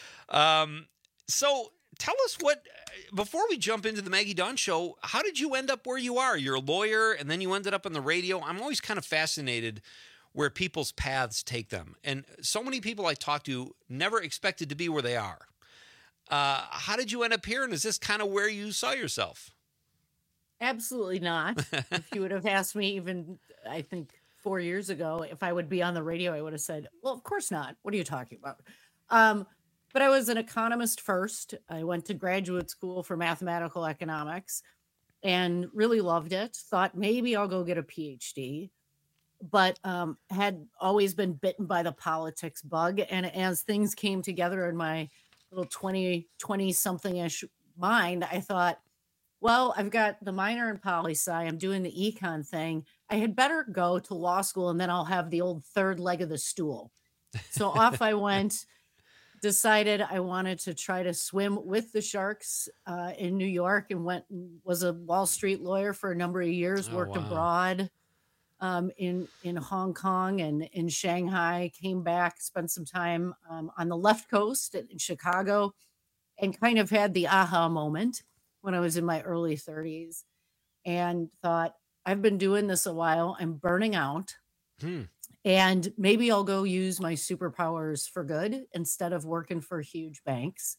Um, so tell us what, before we jump into the Maggie Dawn show, how did you end up where you are? You're a lawyer and then you ended up on the radio. I'm always kind of fascinated where people's paths take them. And so many people I talk to never expected to be where they are. Uh, how did you end up here? And is this kind of where you saw yourself? Absolutely not. If you would have asked me even, I think, four years ago, if I would be on the radio, I would have said, well, of course not. What are you talking about? Um, but I was an economist first. I went to graduate school for mathematical economics and really loved it. Thought maybe I'll go get a P H D, but um, had always been bitten by the politics bug. And as things came together in my little twenty, twenty something-ish mind, I thought, well, I've got the minor in poli-sci. I'm doing the econ thing. I had better go to law school and then I'll have the old third leg of the stool. So off I went, decided I wanted to try to swim with the sharks uh, in New York, and went and was a Wall Street lawyer for a number of years, Oh, worked wow. abroad um, in, in Hong Kong and in Shanghai, came back, spent some time um, on the left coast in Chicago, and kind of had the aha moment when I was in my early thirties and thought, I've been doing this a while. I'm burning out. Hmm. And maybe I'll go use my superpowers for good instead of working for huge banks.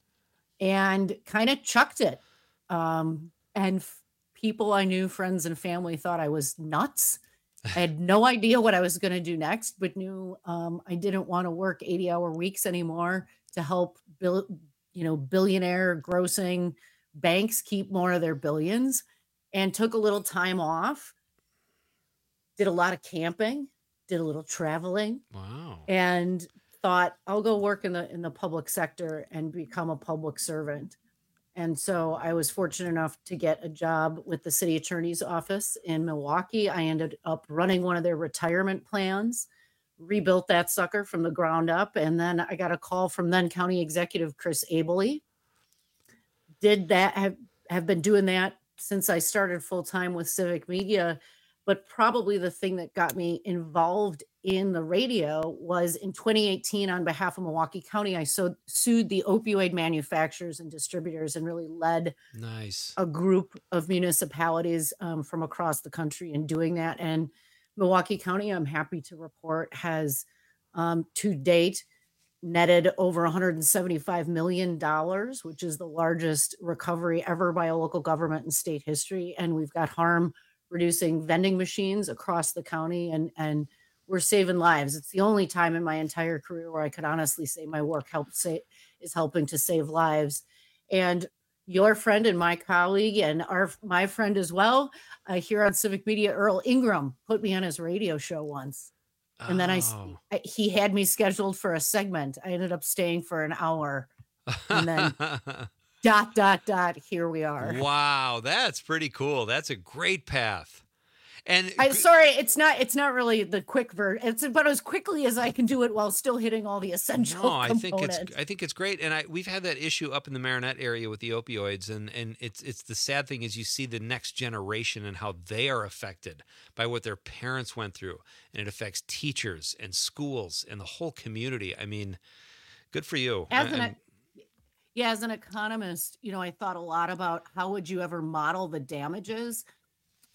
And kind of chucked it. Um, and f- people I knew, friends and family, thought I was nuts. I had no idea what I was going to do next, but knew um, I didn't want to work eighty hour weeks anymore to help build, you know, billionaire grossing banks keep more of their billions, and took a little time off, did a lot of camping, did a little traveling, Wow. and thought I'll go work in the in the public sector and become a public servant. And so I was fortunate enough to get a job with the city attorney's office in Milwaukee. I ended up running one of their retirement plans, rebuilt that sucker from the ground up, and then I got a call from then County Executive Chris Abele. Did that, have, have been doing that since I started full time with Civic Media. But probably the thing that got me involved in the radio was in twenty eighteen, on behalf of Milwaukee County, I so, sued the opioid manufacturers and distributors and really led Nice. a group of municipalities um, from across the country in doing that. And Milwaukee County, I'm happy to report, has um, to date netted over one hundred seventy-five million dollars, which is the largest recovery ever by a local government in state history. And we've got harm reducing vending machines across the county, and, and we're saving lives. It's the only time in my entire career where I could honestly say my work helps say, is helping to save lives. And your friend and my colleague and our my friend as well, uh, here on Civic Media, Earl Ingram, put me on his radio show once. And then I, s- Oh. I- he had me scheduled for a segment. I ended up staying for an hour. And then dot, dot, dot, here we are. Wow, that's pretty cool. That's a great path. And I'm sorry, it's not it's not really the quick version. It's about as quickly as I can do it while still hitting all the essential no, I think components. it's I think it's great, and I we've had that issue up in the Marinette area with the opioids, and and it's it's the sad thing is you see the next generation and how they are affected by what their parents went through, and it affects teachers and schools and the whole community. I mean, good for you. As I- an I'm- yeah, as an economist, you know, I thought a lot about how would you ever model the damages.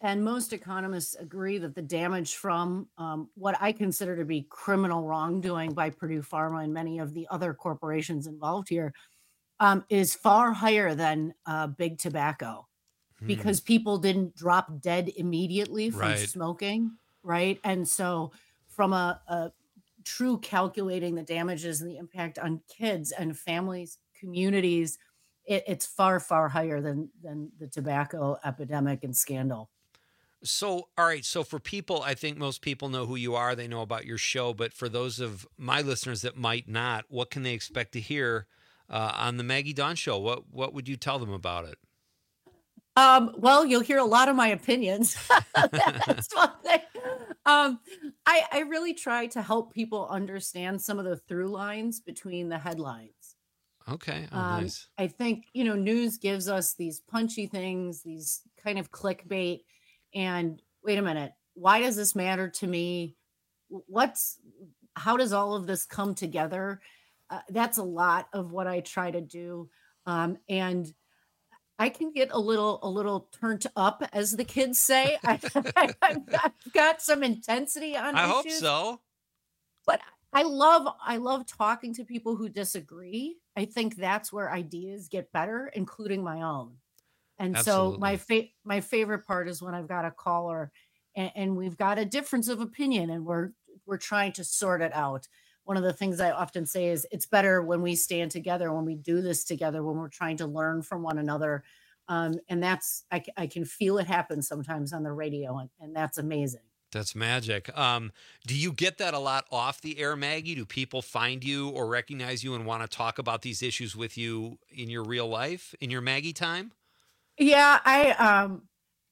and most economists agree that the damage from um, what I consider to be criminal wrongdoing by Purdue Pharma and many of the other corporations involved here um, is far higher than uh, big tobacco, Hmm. because people didn't drop dead immediately from Right. smoking, right? And so, from a, a true calculating the damages and the impact on kids and families, communities, it, it's far, far higher than than the tobacco epidemic and scandal. So, all right. So, for people, I think most people know who you are. They know about your show. But for those of my listeners that might not, what can they expect to hear uh, on the Maggie Dawn Show? What What would you tell them about it? Um, well, you'll hear a lot of my opinions. That's one thing. Um, I, I really try to help people understand some of the through lines between the headlines. Okay. Oh, Um, nice. I think, you know, news gives us these punchy things, these kind of clickbait. And wait a minute, why does this matter to me? What's, how does all of this come together? Uh, that's a lot of what I try to do. Um, and I can get a little, a little turned up, as the kids say. I, I've, I've got some intensity on I hope issues, so. but I love, I love talking to people who disagree. I think that's where ideas get better, including my own. And so my fa- my favorite part is when I've got a caller and, and we've got a difference of opinion and we're we're trying to sort it out. One of the things I often say is it's better when we stand together, when we do this together, when we're trying to learn from one another. Um, and that's, I, c- I can feel it happen sometimes on the radio, and, and that's amazing. That's magic. Um, do you get that a lot off the air, Maggie? Do people find you or recognize you and want to talk about these issues with you in your real life, in your Maggie time? Yeah, I um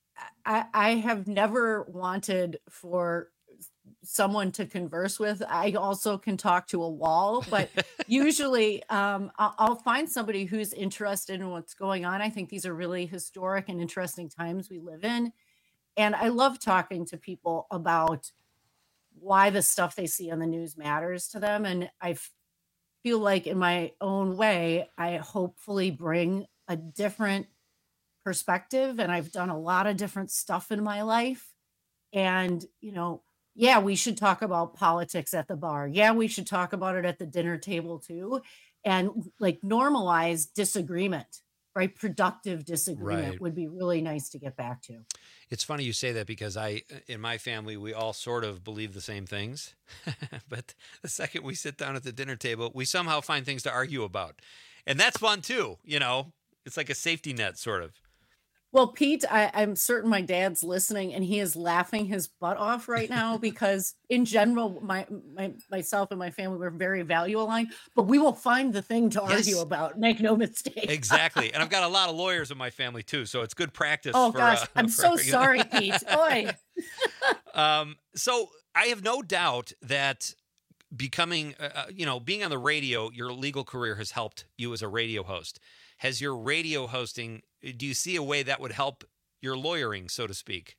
I I have never wanted for someone to converse with. I also can talk to a wall, but usually um I'll, I'll find somebody who's interested in what's going on. I think these are really historic and interesting times we live in. And I love talking to people about why the stuff they see on the news matters to them. And I f- feel like in my own way, I hopefully bring a different perspective, and I've done a lot of different stuff in my life. And, you know, yeah, we should talk about politics at the bar. Yeah, we should talk about it at the dinner table too. And like normalize disagreement, right? Productive disagreement Right. would be really nice to get back to. It's funny you say that because I, in my family, we all sort of believe the same things. But the second we sit down at the dinner table, we somehow find things to argue about. And that's fun too. You know, it's like a safety net sort of. Well, Pete, I, I'm certain my dad's listening and he is laughing his butt off right now because in general, my, my myself and my family were very value aligned, but we will find the thing to argue Yes. about. Make no mistake. Exactly. And I've got a lot of lawyers in my family too. So it's good practice. Oh for, gosh, uh, I'm for so arguing. sorry, Pete. Oy. Um, so I have no doubt that becoming, uh, uh, you know, being on the radio, your legal career has helped you as a radio host. Has your radio hosting, do you see a way that would help your lawyering, so to speak?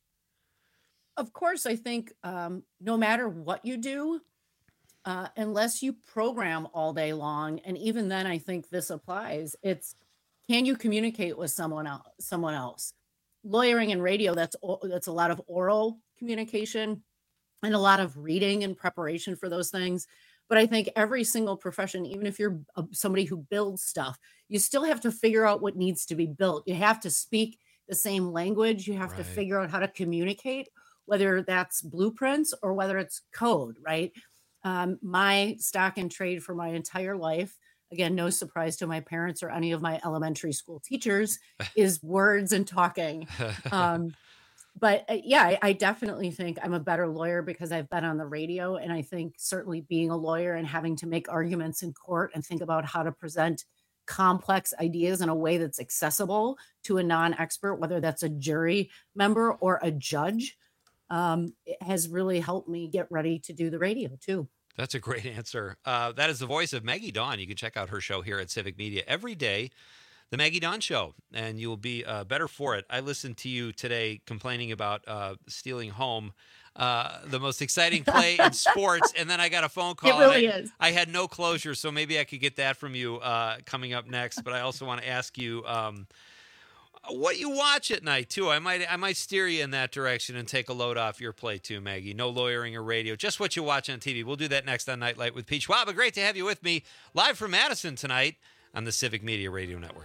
Of course, I think um, no matter what you do, uh, unless you program all day long, and even then, I think this applies. It's can you communicate with someone else? Someone else. Lawyering and radio, that's o- that's a lot of oral communication and a lot of reading and preparation for those things. But I think every single profession, even if you're a, somebody who builds stuff, you still have to figure out what needs to be built. You have to speak the same language. You have to Right. figure out how to communicate, whether that's blueprints or whether it's code, right? Um, my stock and trade for my entire life, again, no surprise to my parents or any of my elementary school teachers, is words and talking. Um, but uh, yeah, I, I definitely think I'm a better lawyer because I've been on the radio. And I think certainly being a lawyer and having to make arguments in court and think about how to present complex ideas in a way that's accessible to a non-expert, whether that's a jury member or a judge, um, it has really helped me get ready to do the radio too. That's a great answer. Uh, that is the voice of Maggie Dawn. You can check out her show here at Civic Media every day, The Maggie Dawn Show, and you will be uh, better for it. I listened to you today complaining about uh, stealing home, uh, the most exciting play in sports, and then I got a phone call. It really and I, is. I had no closure, so maybe I could get that from you uh, coming up next. But I also want to ask you, um, what you watch at night too. I might I might steer you in that direction and take a load off your plate too, Maggie. No lawyering or radio, just what you watch on T V. We'll do that next on Nightlight with Pete Schwab. Great to have you with me live from Madison tonight on the Civic Media Radio Network.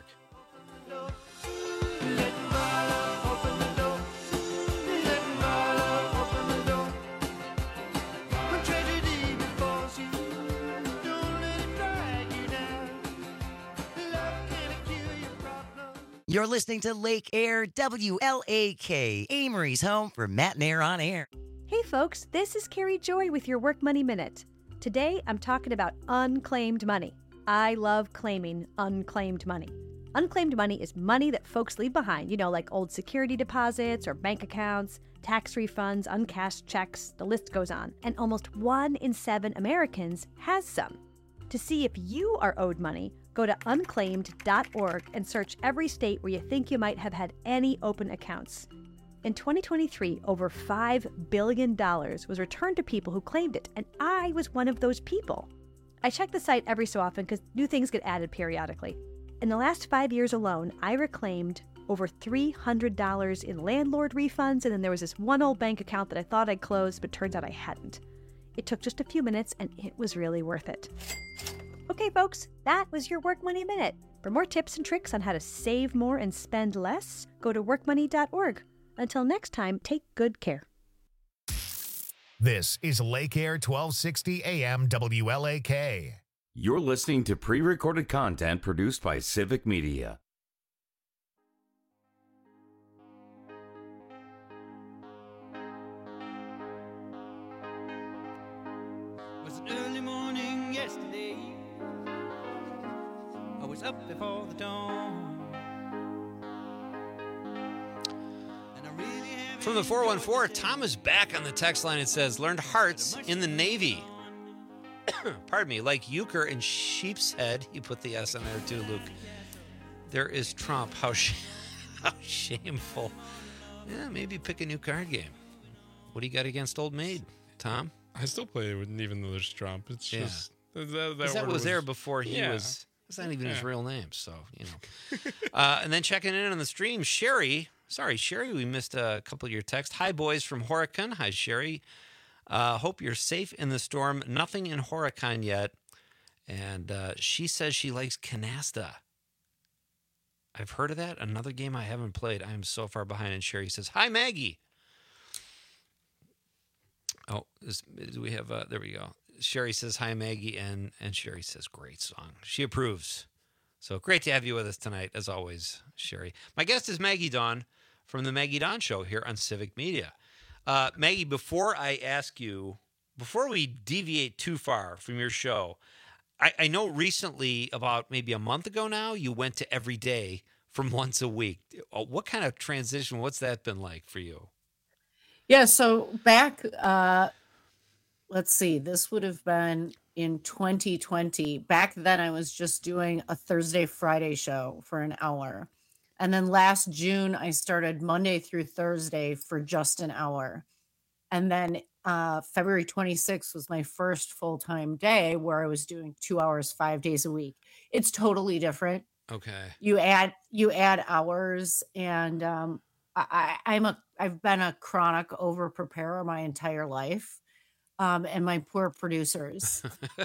You're listening to Lake Air, W L A K, Amory's home for Matt and Air on Air. Hey folks, this is Carrie Joy with your Work Money Minute. Today I'm talking about unclaimed money. I love claiming unclaimed money. Unclaimed money is money that folks leave behind, you know, like old security deposits or bank accounts, tax refunds, uncashed checks, the list goes on. And almost one in seven Americans has some. To see if you are owed money, go to unclaimed dot org and search every state where you think you might have had any open accounts. In twenty twenty-three, over five billion dollars was returned to people who claimed it, and I was one of those people. I check the site every so often because new things get added periodically. In the last five years alone, I reclaimed over three hundred dollars in landlord refunds, and then there was this one old bank account that I thought I'd closed, but turns out I hadn't. It took just a few minutes, and it was really worth it. Okay, folks, that was your Work Money Minute. For more tips and tricks on how to save more and spend less, go to work money dot org. Until next time, take good care. This is Lake Air twelve sixty A M W L A K. You're listening to pre-recorded content produced by Civic Media. It was an early morning yesterday. I was up before the dawn. From the four one four, Tom is back on the text line. It says, learned hearts in the Navy. Pardon me, like euchre and sheep's head. You put the S in there too, Luke. There is Trump. How, sh- how shameful. Yeah, maybe pick a new card game. What do you got against Old Maid, Tom? I still play it with, even though there's Trump. It's Yeah. just that, that, Because that order was there before he Yeah. was. It's not even his Yeah. real name, so, you know. uh, and then checking in on the stream, Sherry. Sorry, Sherry, we missed a couple of your texts. Hi, boys from Horicon. Hi, Sherry. Uh, hope you're safe in the storm. Nothing in Horicon yet. And uh, she says she likes Canasta. I've heard of that. Another game I haven't played. I am so far behind. And Sherry says, hi, Maggie. Oh, is, do we have, uh, there we go. Sherry says, hi, Maggie. And, and Sherry says, great song. She approves. So great to have you with us tonight, as always, Sherry. My guest is Maggie Dawn from the Maggie Dawn Show here on Civic Media. Uh, Maggie, before I ask you, before we deviate too far from your show, I, I know recently, about maybe a month ago now, you went to every day from once a week. What kind of transition, what's that been like for you? Yeah, so back, uh, let's see, this would have been in twenty twenty. Back then, I was just doing a Thursday, Friday show for an hour. And then last June, I started Monday through Thursday for just an hour. And then uh, February twenty-sixth was my first full-time day where I was doing two hours, five days a week. It's totally different. Okay. You add you add hours, and um, I, I, I'm a I've been a chronic over preparer my entire life. Um, and my poor producers,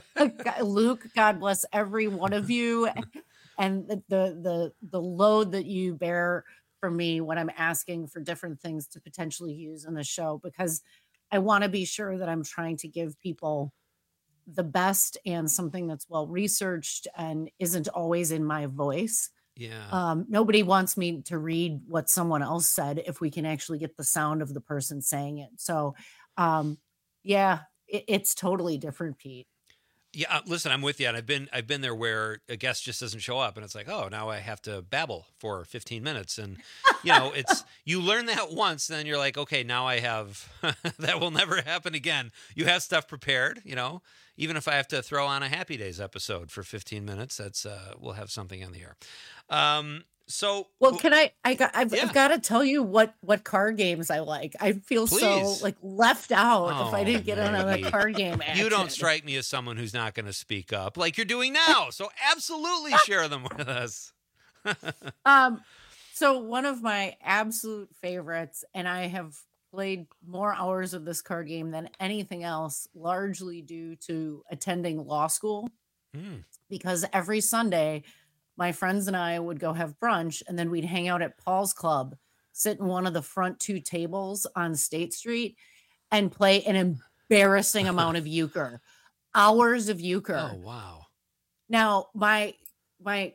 Luke, God bless every one of you, and the, the the the load that you bear for me when I'm asking for different things to potentially use in the show, because I want to be sure that I'm trying to give people the best and something that's well researched and isn't always in my voice. Yeah. Um, nobody wants me to read what someone else said if we can actually get the sound of the person saying it. So, um, yeah, it, it's totally different, Pete. Yeah, uh, listen, I'm with you. And I've been I've been there where a guest just doesn't show up and it's like, oh, now I have to babble for fifteen minutes. And, you know, it's you learn that once, then you're like, okay, now I have that will never happen again. You have stuff prepared, you know, even if I have to throw on a Happy Days episode for fifteen minutes, that's uh, we'll have something on the air. Um, so, well, can I, I got, I've, yeah. I've got to tell you what, what card games I like. I feel Please. so like left out Oh, if I didn't get on a Maggie. card game. You don't action. strike me as someone who's not going to speak up like you're doing now. So absolutely share them with us. Um, So one of my absolute favorites, and I have played more hours of this card game than anything else, largely due to attending law school, Mm. because every Sunday, my friends and I would go have brunch, and then we'd hang out at Paul's Club, sit in one of the front two tables on State Street, and play an embarrassing amount of euchre. Hours of euchre. Oh, wow. Now, my my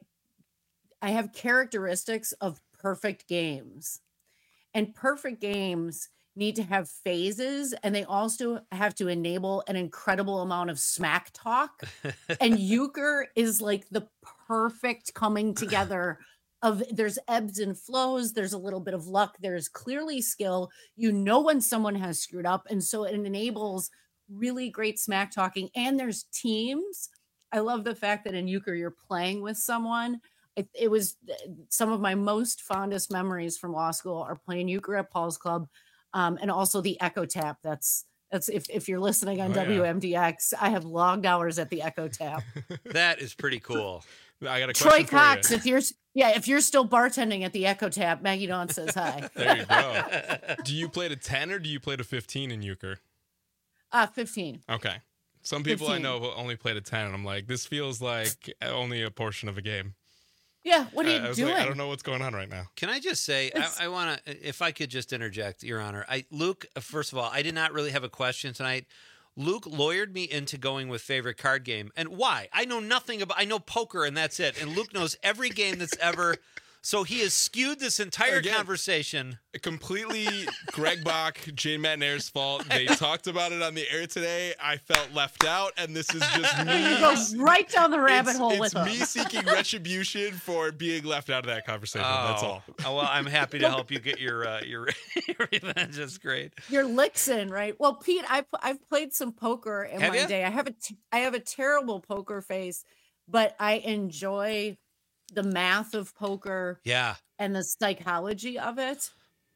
I have characteristics of perfect games. And perfect games need to have phases, and they also have to enable an incredible amount of smack talk. And euchre is like the perfect coming together of there's ebbs and flows, there's a little bit of luck, there's clearly skill. You know when someone has screwed up, and so it enables really great smack talking. And there's teams. I love the fact that in euchre you're playing with someone. It, it was some of my most fondest memories from law school are playing euchre at Paul's Club, um, and also the Echo Tap. That's that's if, if you're listening on Oh, yeah. W M D X, I have logged hours at the Echo Tap. That is pretty cool. I got a Troy question for Cox, you. if you're yeah, if you're still bartending at the Echo Tap, Maggie Dawn says hi. There you go. Do you play to ten or do you play to fifteen in euchre? Uh, fifteen. Okay. Some people fifteen. I know only play to ten, and I'm like, this feels like only a portion of a game. Yeah, what are you I was doing? like, I don't know what's going on right now. Can I just say, I, I want to, if I could just interject, Your Honor. I Luke, first of all, I did not really have a question tonight. Luke lawyered me into going with favorite card game. And why? I know nothing about, I know poker and that's it. And Luke knows every game that's ever, so he has skewed this entire Again, conversation. Completely Greg Bach, Jane Matnair's fault. They talked about it on the air today. I felt left out, and this is just me. You go right down the rabbit it's, hole it's with him. me seeking retribution for being left out of that conversation. That's all. Oh, well, I'm happy to help you get your uh, your, your revenge. That's great. Your licks in, right? Well, Pete, I I've played some poker in Have my ya? day. I have a t- I have a terrible poker face, but I enjoy the math of poker Yeah. and the psychology of it.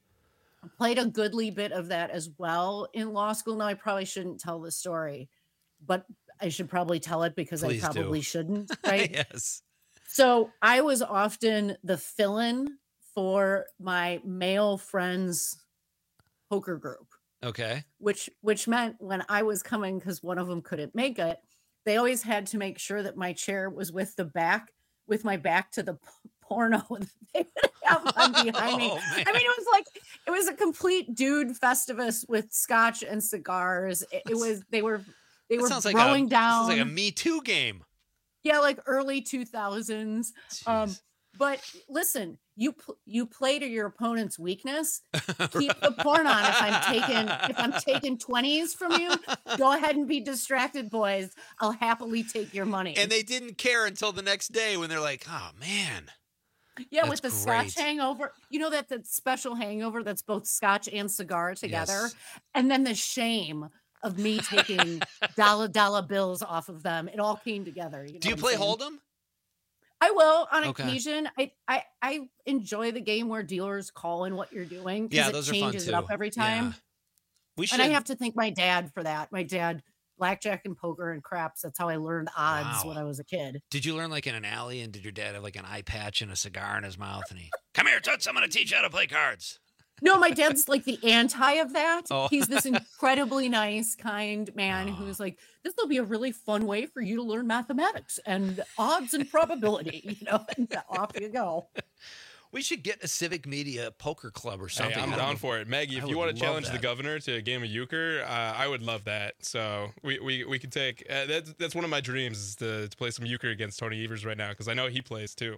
I played a goodly bit of that as well in law school. Now, I probably shouldn't tell the story, but I should probably tell it because Please I probably do. shouldn't, right? Yes. So I was often the fill-in for my male friends' poker group, Okay. which which meant when I was coming, because one of them couldn't make it, they always had to make sure that my chair was with the back, with my back to the p- porno that they would have on behind me. Oh, man. I mean, it was like it was a complete dude festivus with scotch and cigars. It, it was they were they That were sounds like throwing a, down. Sounds like a Me Too game. Yeah, like early two thousands. Um, but listen, you pl- you play to your opponent's weakness. Keep the porn on. If I'm taking if I'm taking twenties from you, go ahead and be distracted, boys. I'll happily take your money. And they didn't care until the next day when they're like, "Oh man." yeah, that's with the scotch great. hangover. You know that that special hangover that's both scotch and cigar together, Yes. and then the shame of me taking dollar dollar bills off of them. It all came together. You know Do you what I'm play saying? Hold'em? I will on Okay. occasion. I, I I enjoy the game where dealers call in what you're doing. 'cause Yeah, it those are fun changes it too. up every time. Yeah. We should. And I have to thank my dad for that. My dad, blackjack and poker and craps. That's how I learned odds Wow. when I was a kid. Did you learn like in an alley? And did your dad have like an eye patch and a cigar in his mouth? And he, come here, Toots. I'm going to teach you how to play cards. No, my dad's like the anti of that. Oh. He's this incredibly nice, kind man who's like, this will be a really fun way for you to learn mathematics and odds and probability, you know, and off you go. We should get a civic media poker club or Hey, something. I'm I don't down know. for it. Maggie, if I you would want to love challenge the that. governor to a game of euchre, uh, I would love that. So we we, we could take uh, that's that's one of my dreams is to, to play some euchre against Tony Evers right now because I know he plays too.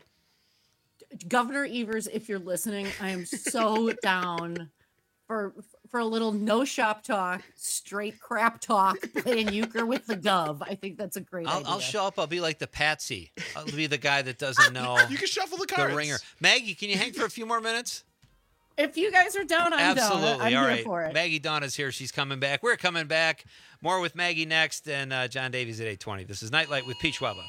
Governor Evers, if you're listening, I am so down for for a little no shop talk, straight crap talk, playing euchre with the gov. I think that's a great I'll, idea. I'll show up. I'll be like the patsy. I'll be the guy that doesn't know. You can shuffle the the cards. ringer. Maggie, can you hang for a few more minutes? If you guys are down, I'm Absolutely. down. I'm All here right. for it. Maggie Dawn is here. She's coming back. We're coming back. More with Maggie next, and uh, John Davies at eight twenty. This is Nightlight with Pete Schwaba.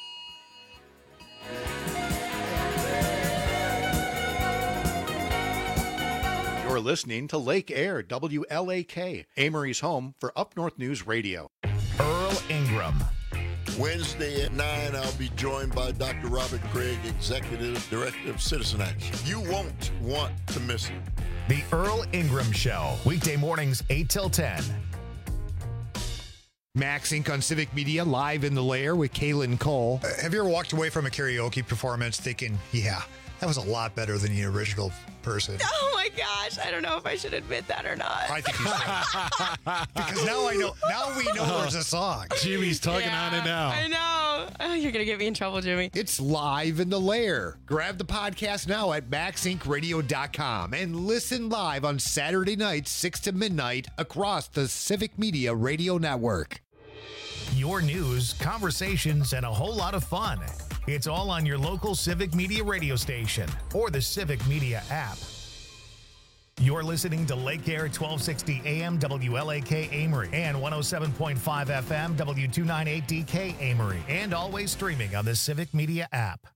You're listening to Lake Air, W L A K, Amory's home for Up North News Radio. Earl Ingram. Wednesday at nine, I'll be joined by Doctor Robert Craig, Executive Director of Citizen Action. You won't want to miss it. The Earl Ingram Show, weekday mornings eight till ten. Max Incorporated on Civic Media, live in the lair with Kaylin Cole. Uh, have you ever walked away from a karaoke performance thinking, yeah, that was a lot better than the original person? Oh my gosh, I don't know if I should admit that or not. I think you should. Because now I know, now we know there's a song. Jimmy's tugging Yeah, on it now. I know. Oh, you're going to get me in trouble, Jimmy. It's live in the lair. Grab the podcast now at max inc radio dot com and listen live on Saturday nights, six to midnight, across the Civic Media Radio Network. Your news, conversations, and a whole lot of fun. It's all on your local Civic Media radio station or the Civic Media app. You're listening to Lake Air twelve sixty A M W L A K Amory and one oh seven point five F M W two ninety-eight D K Amory, and always streaming on the Civic Media app.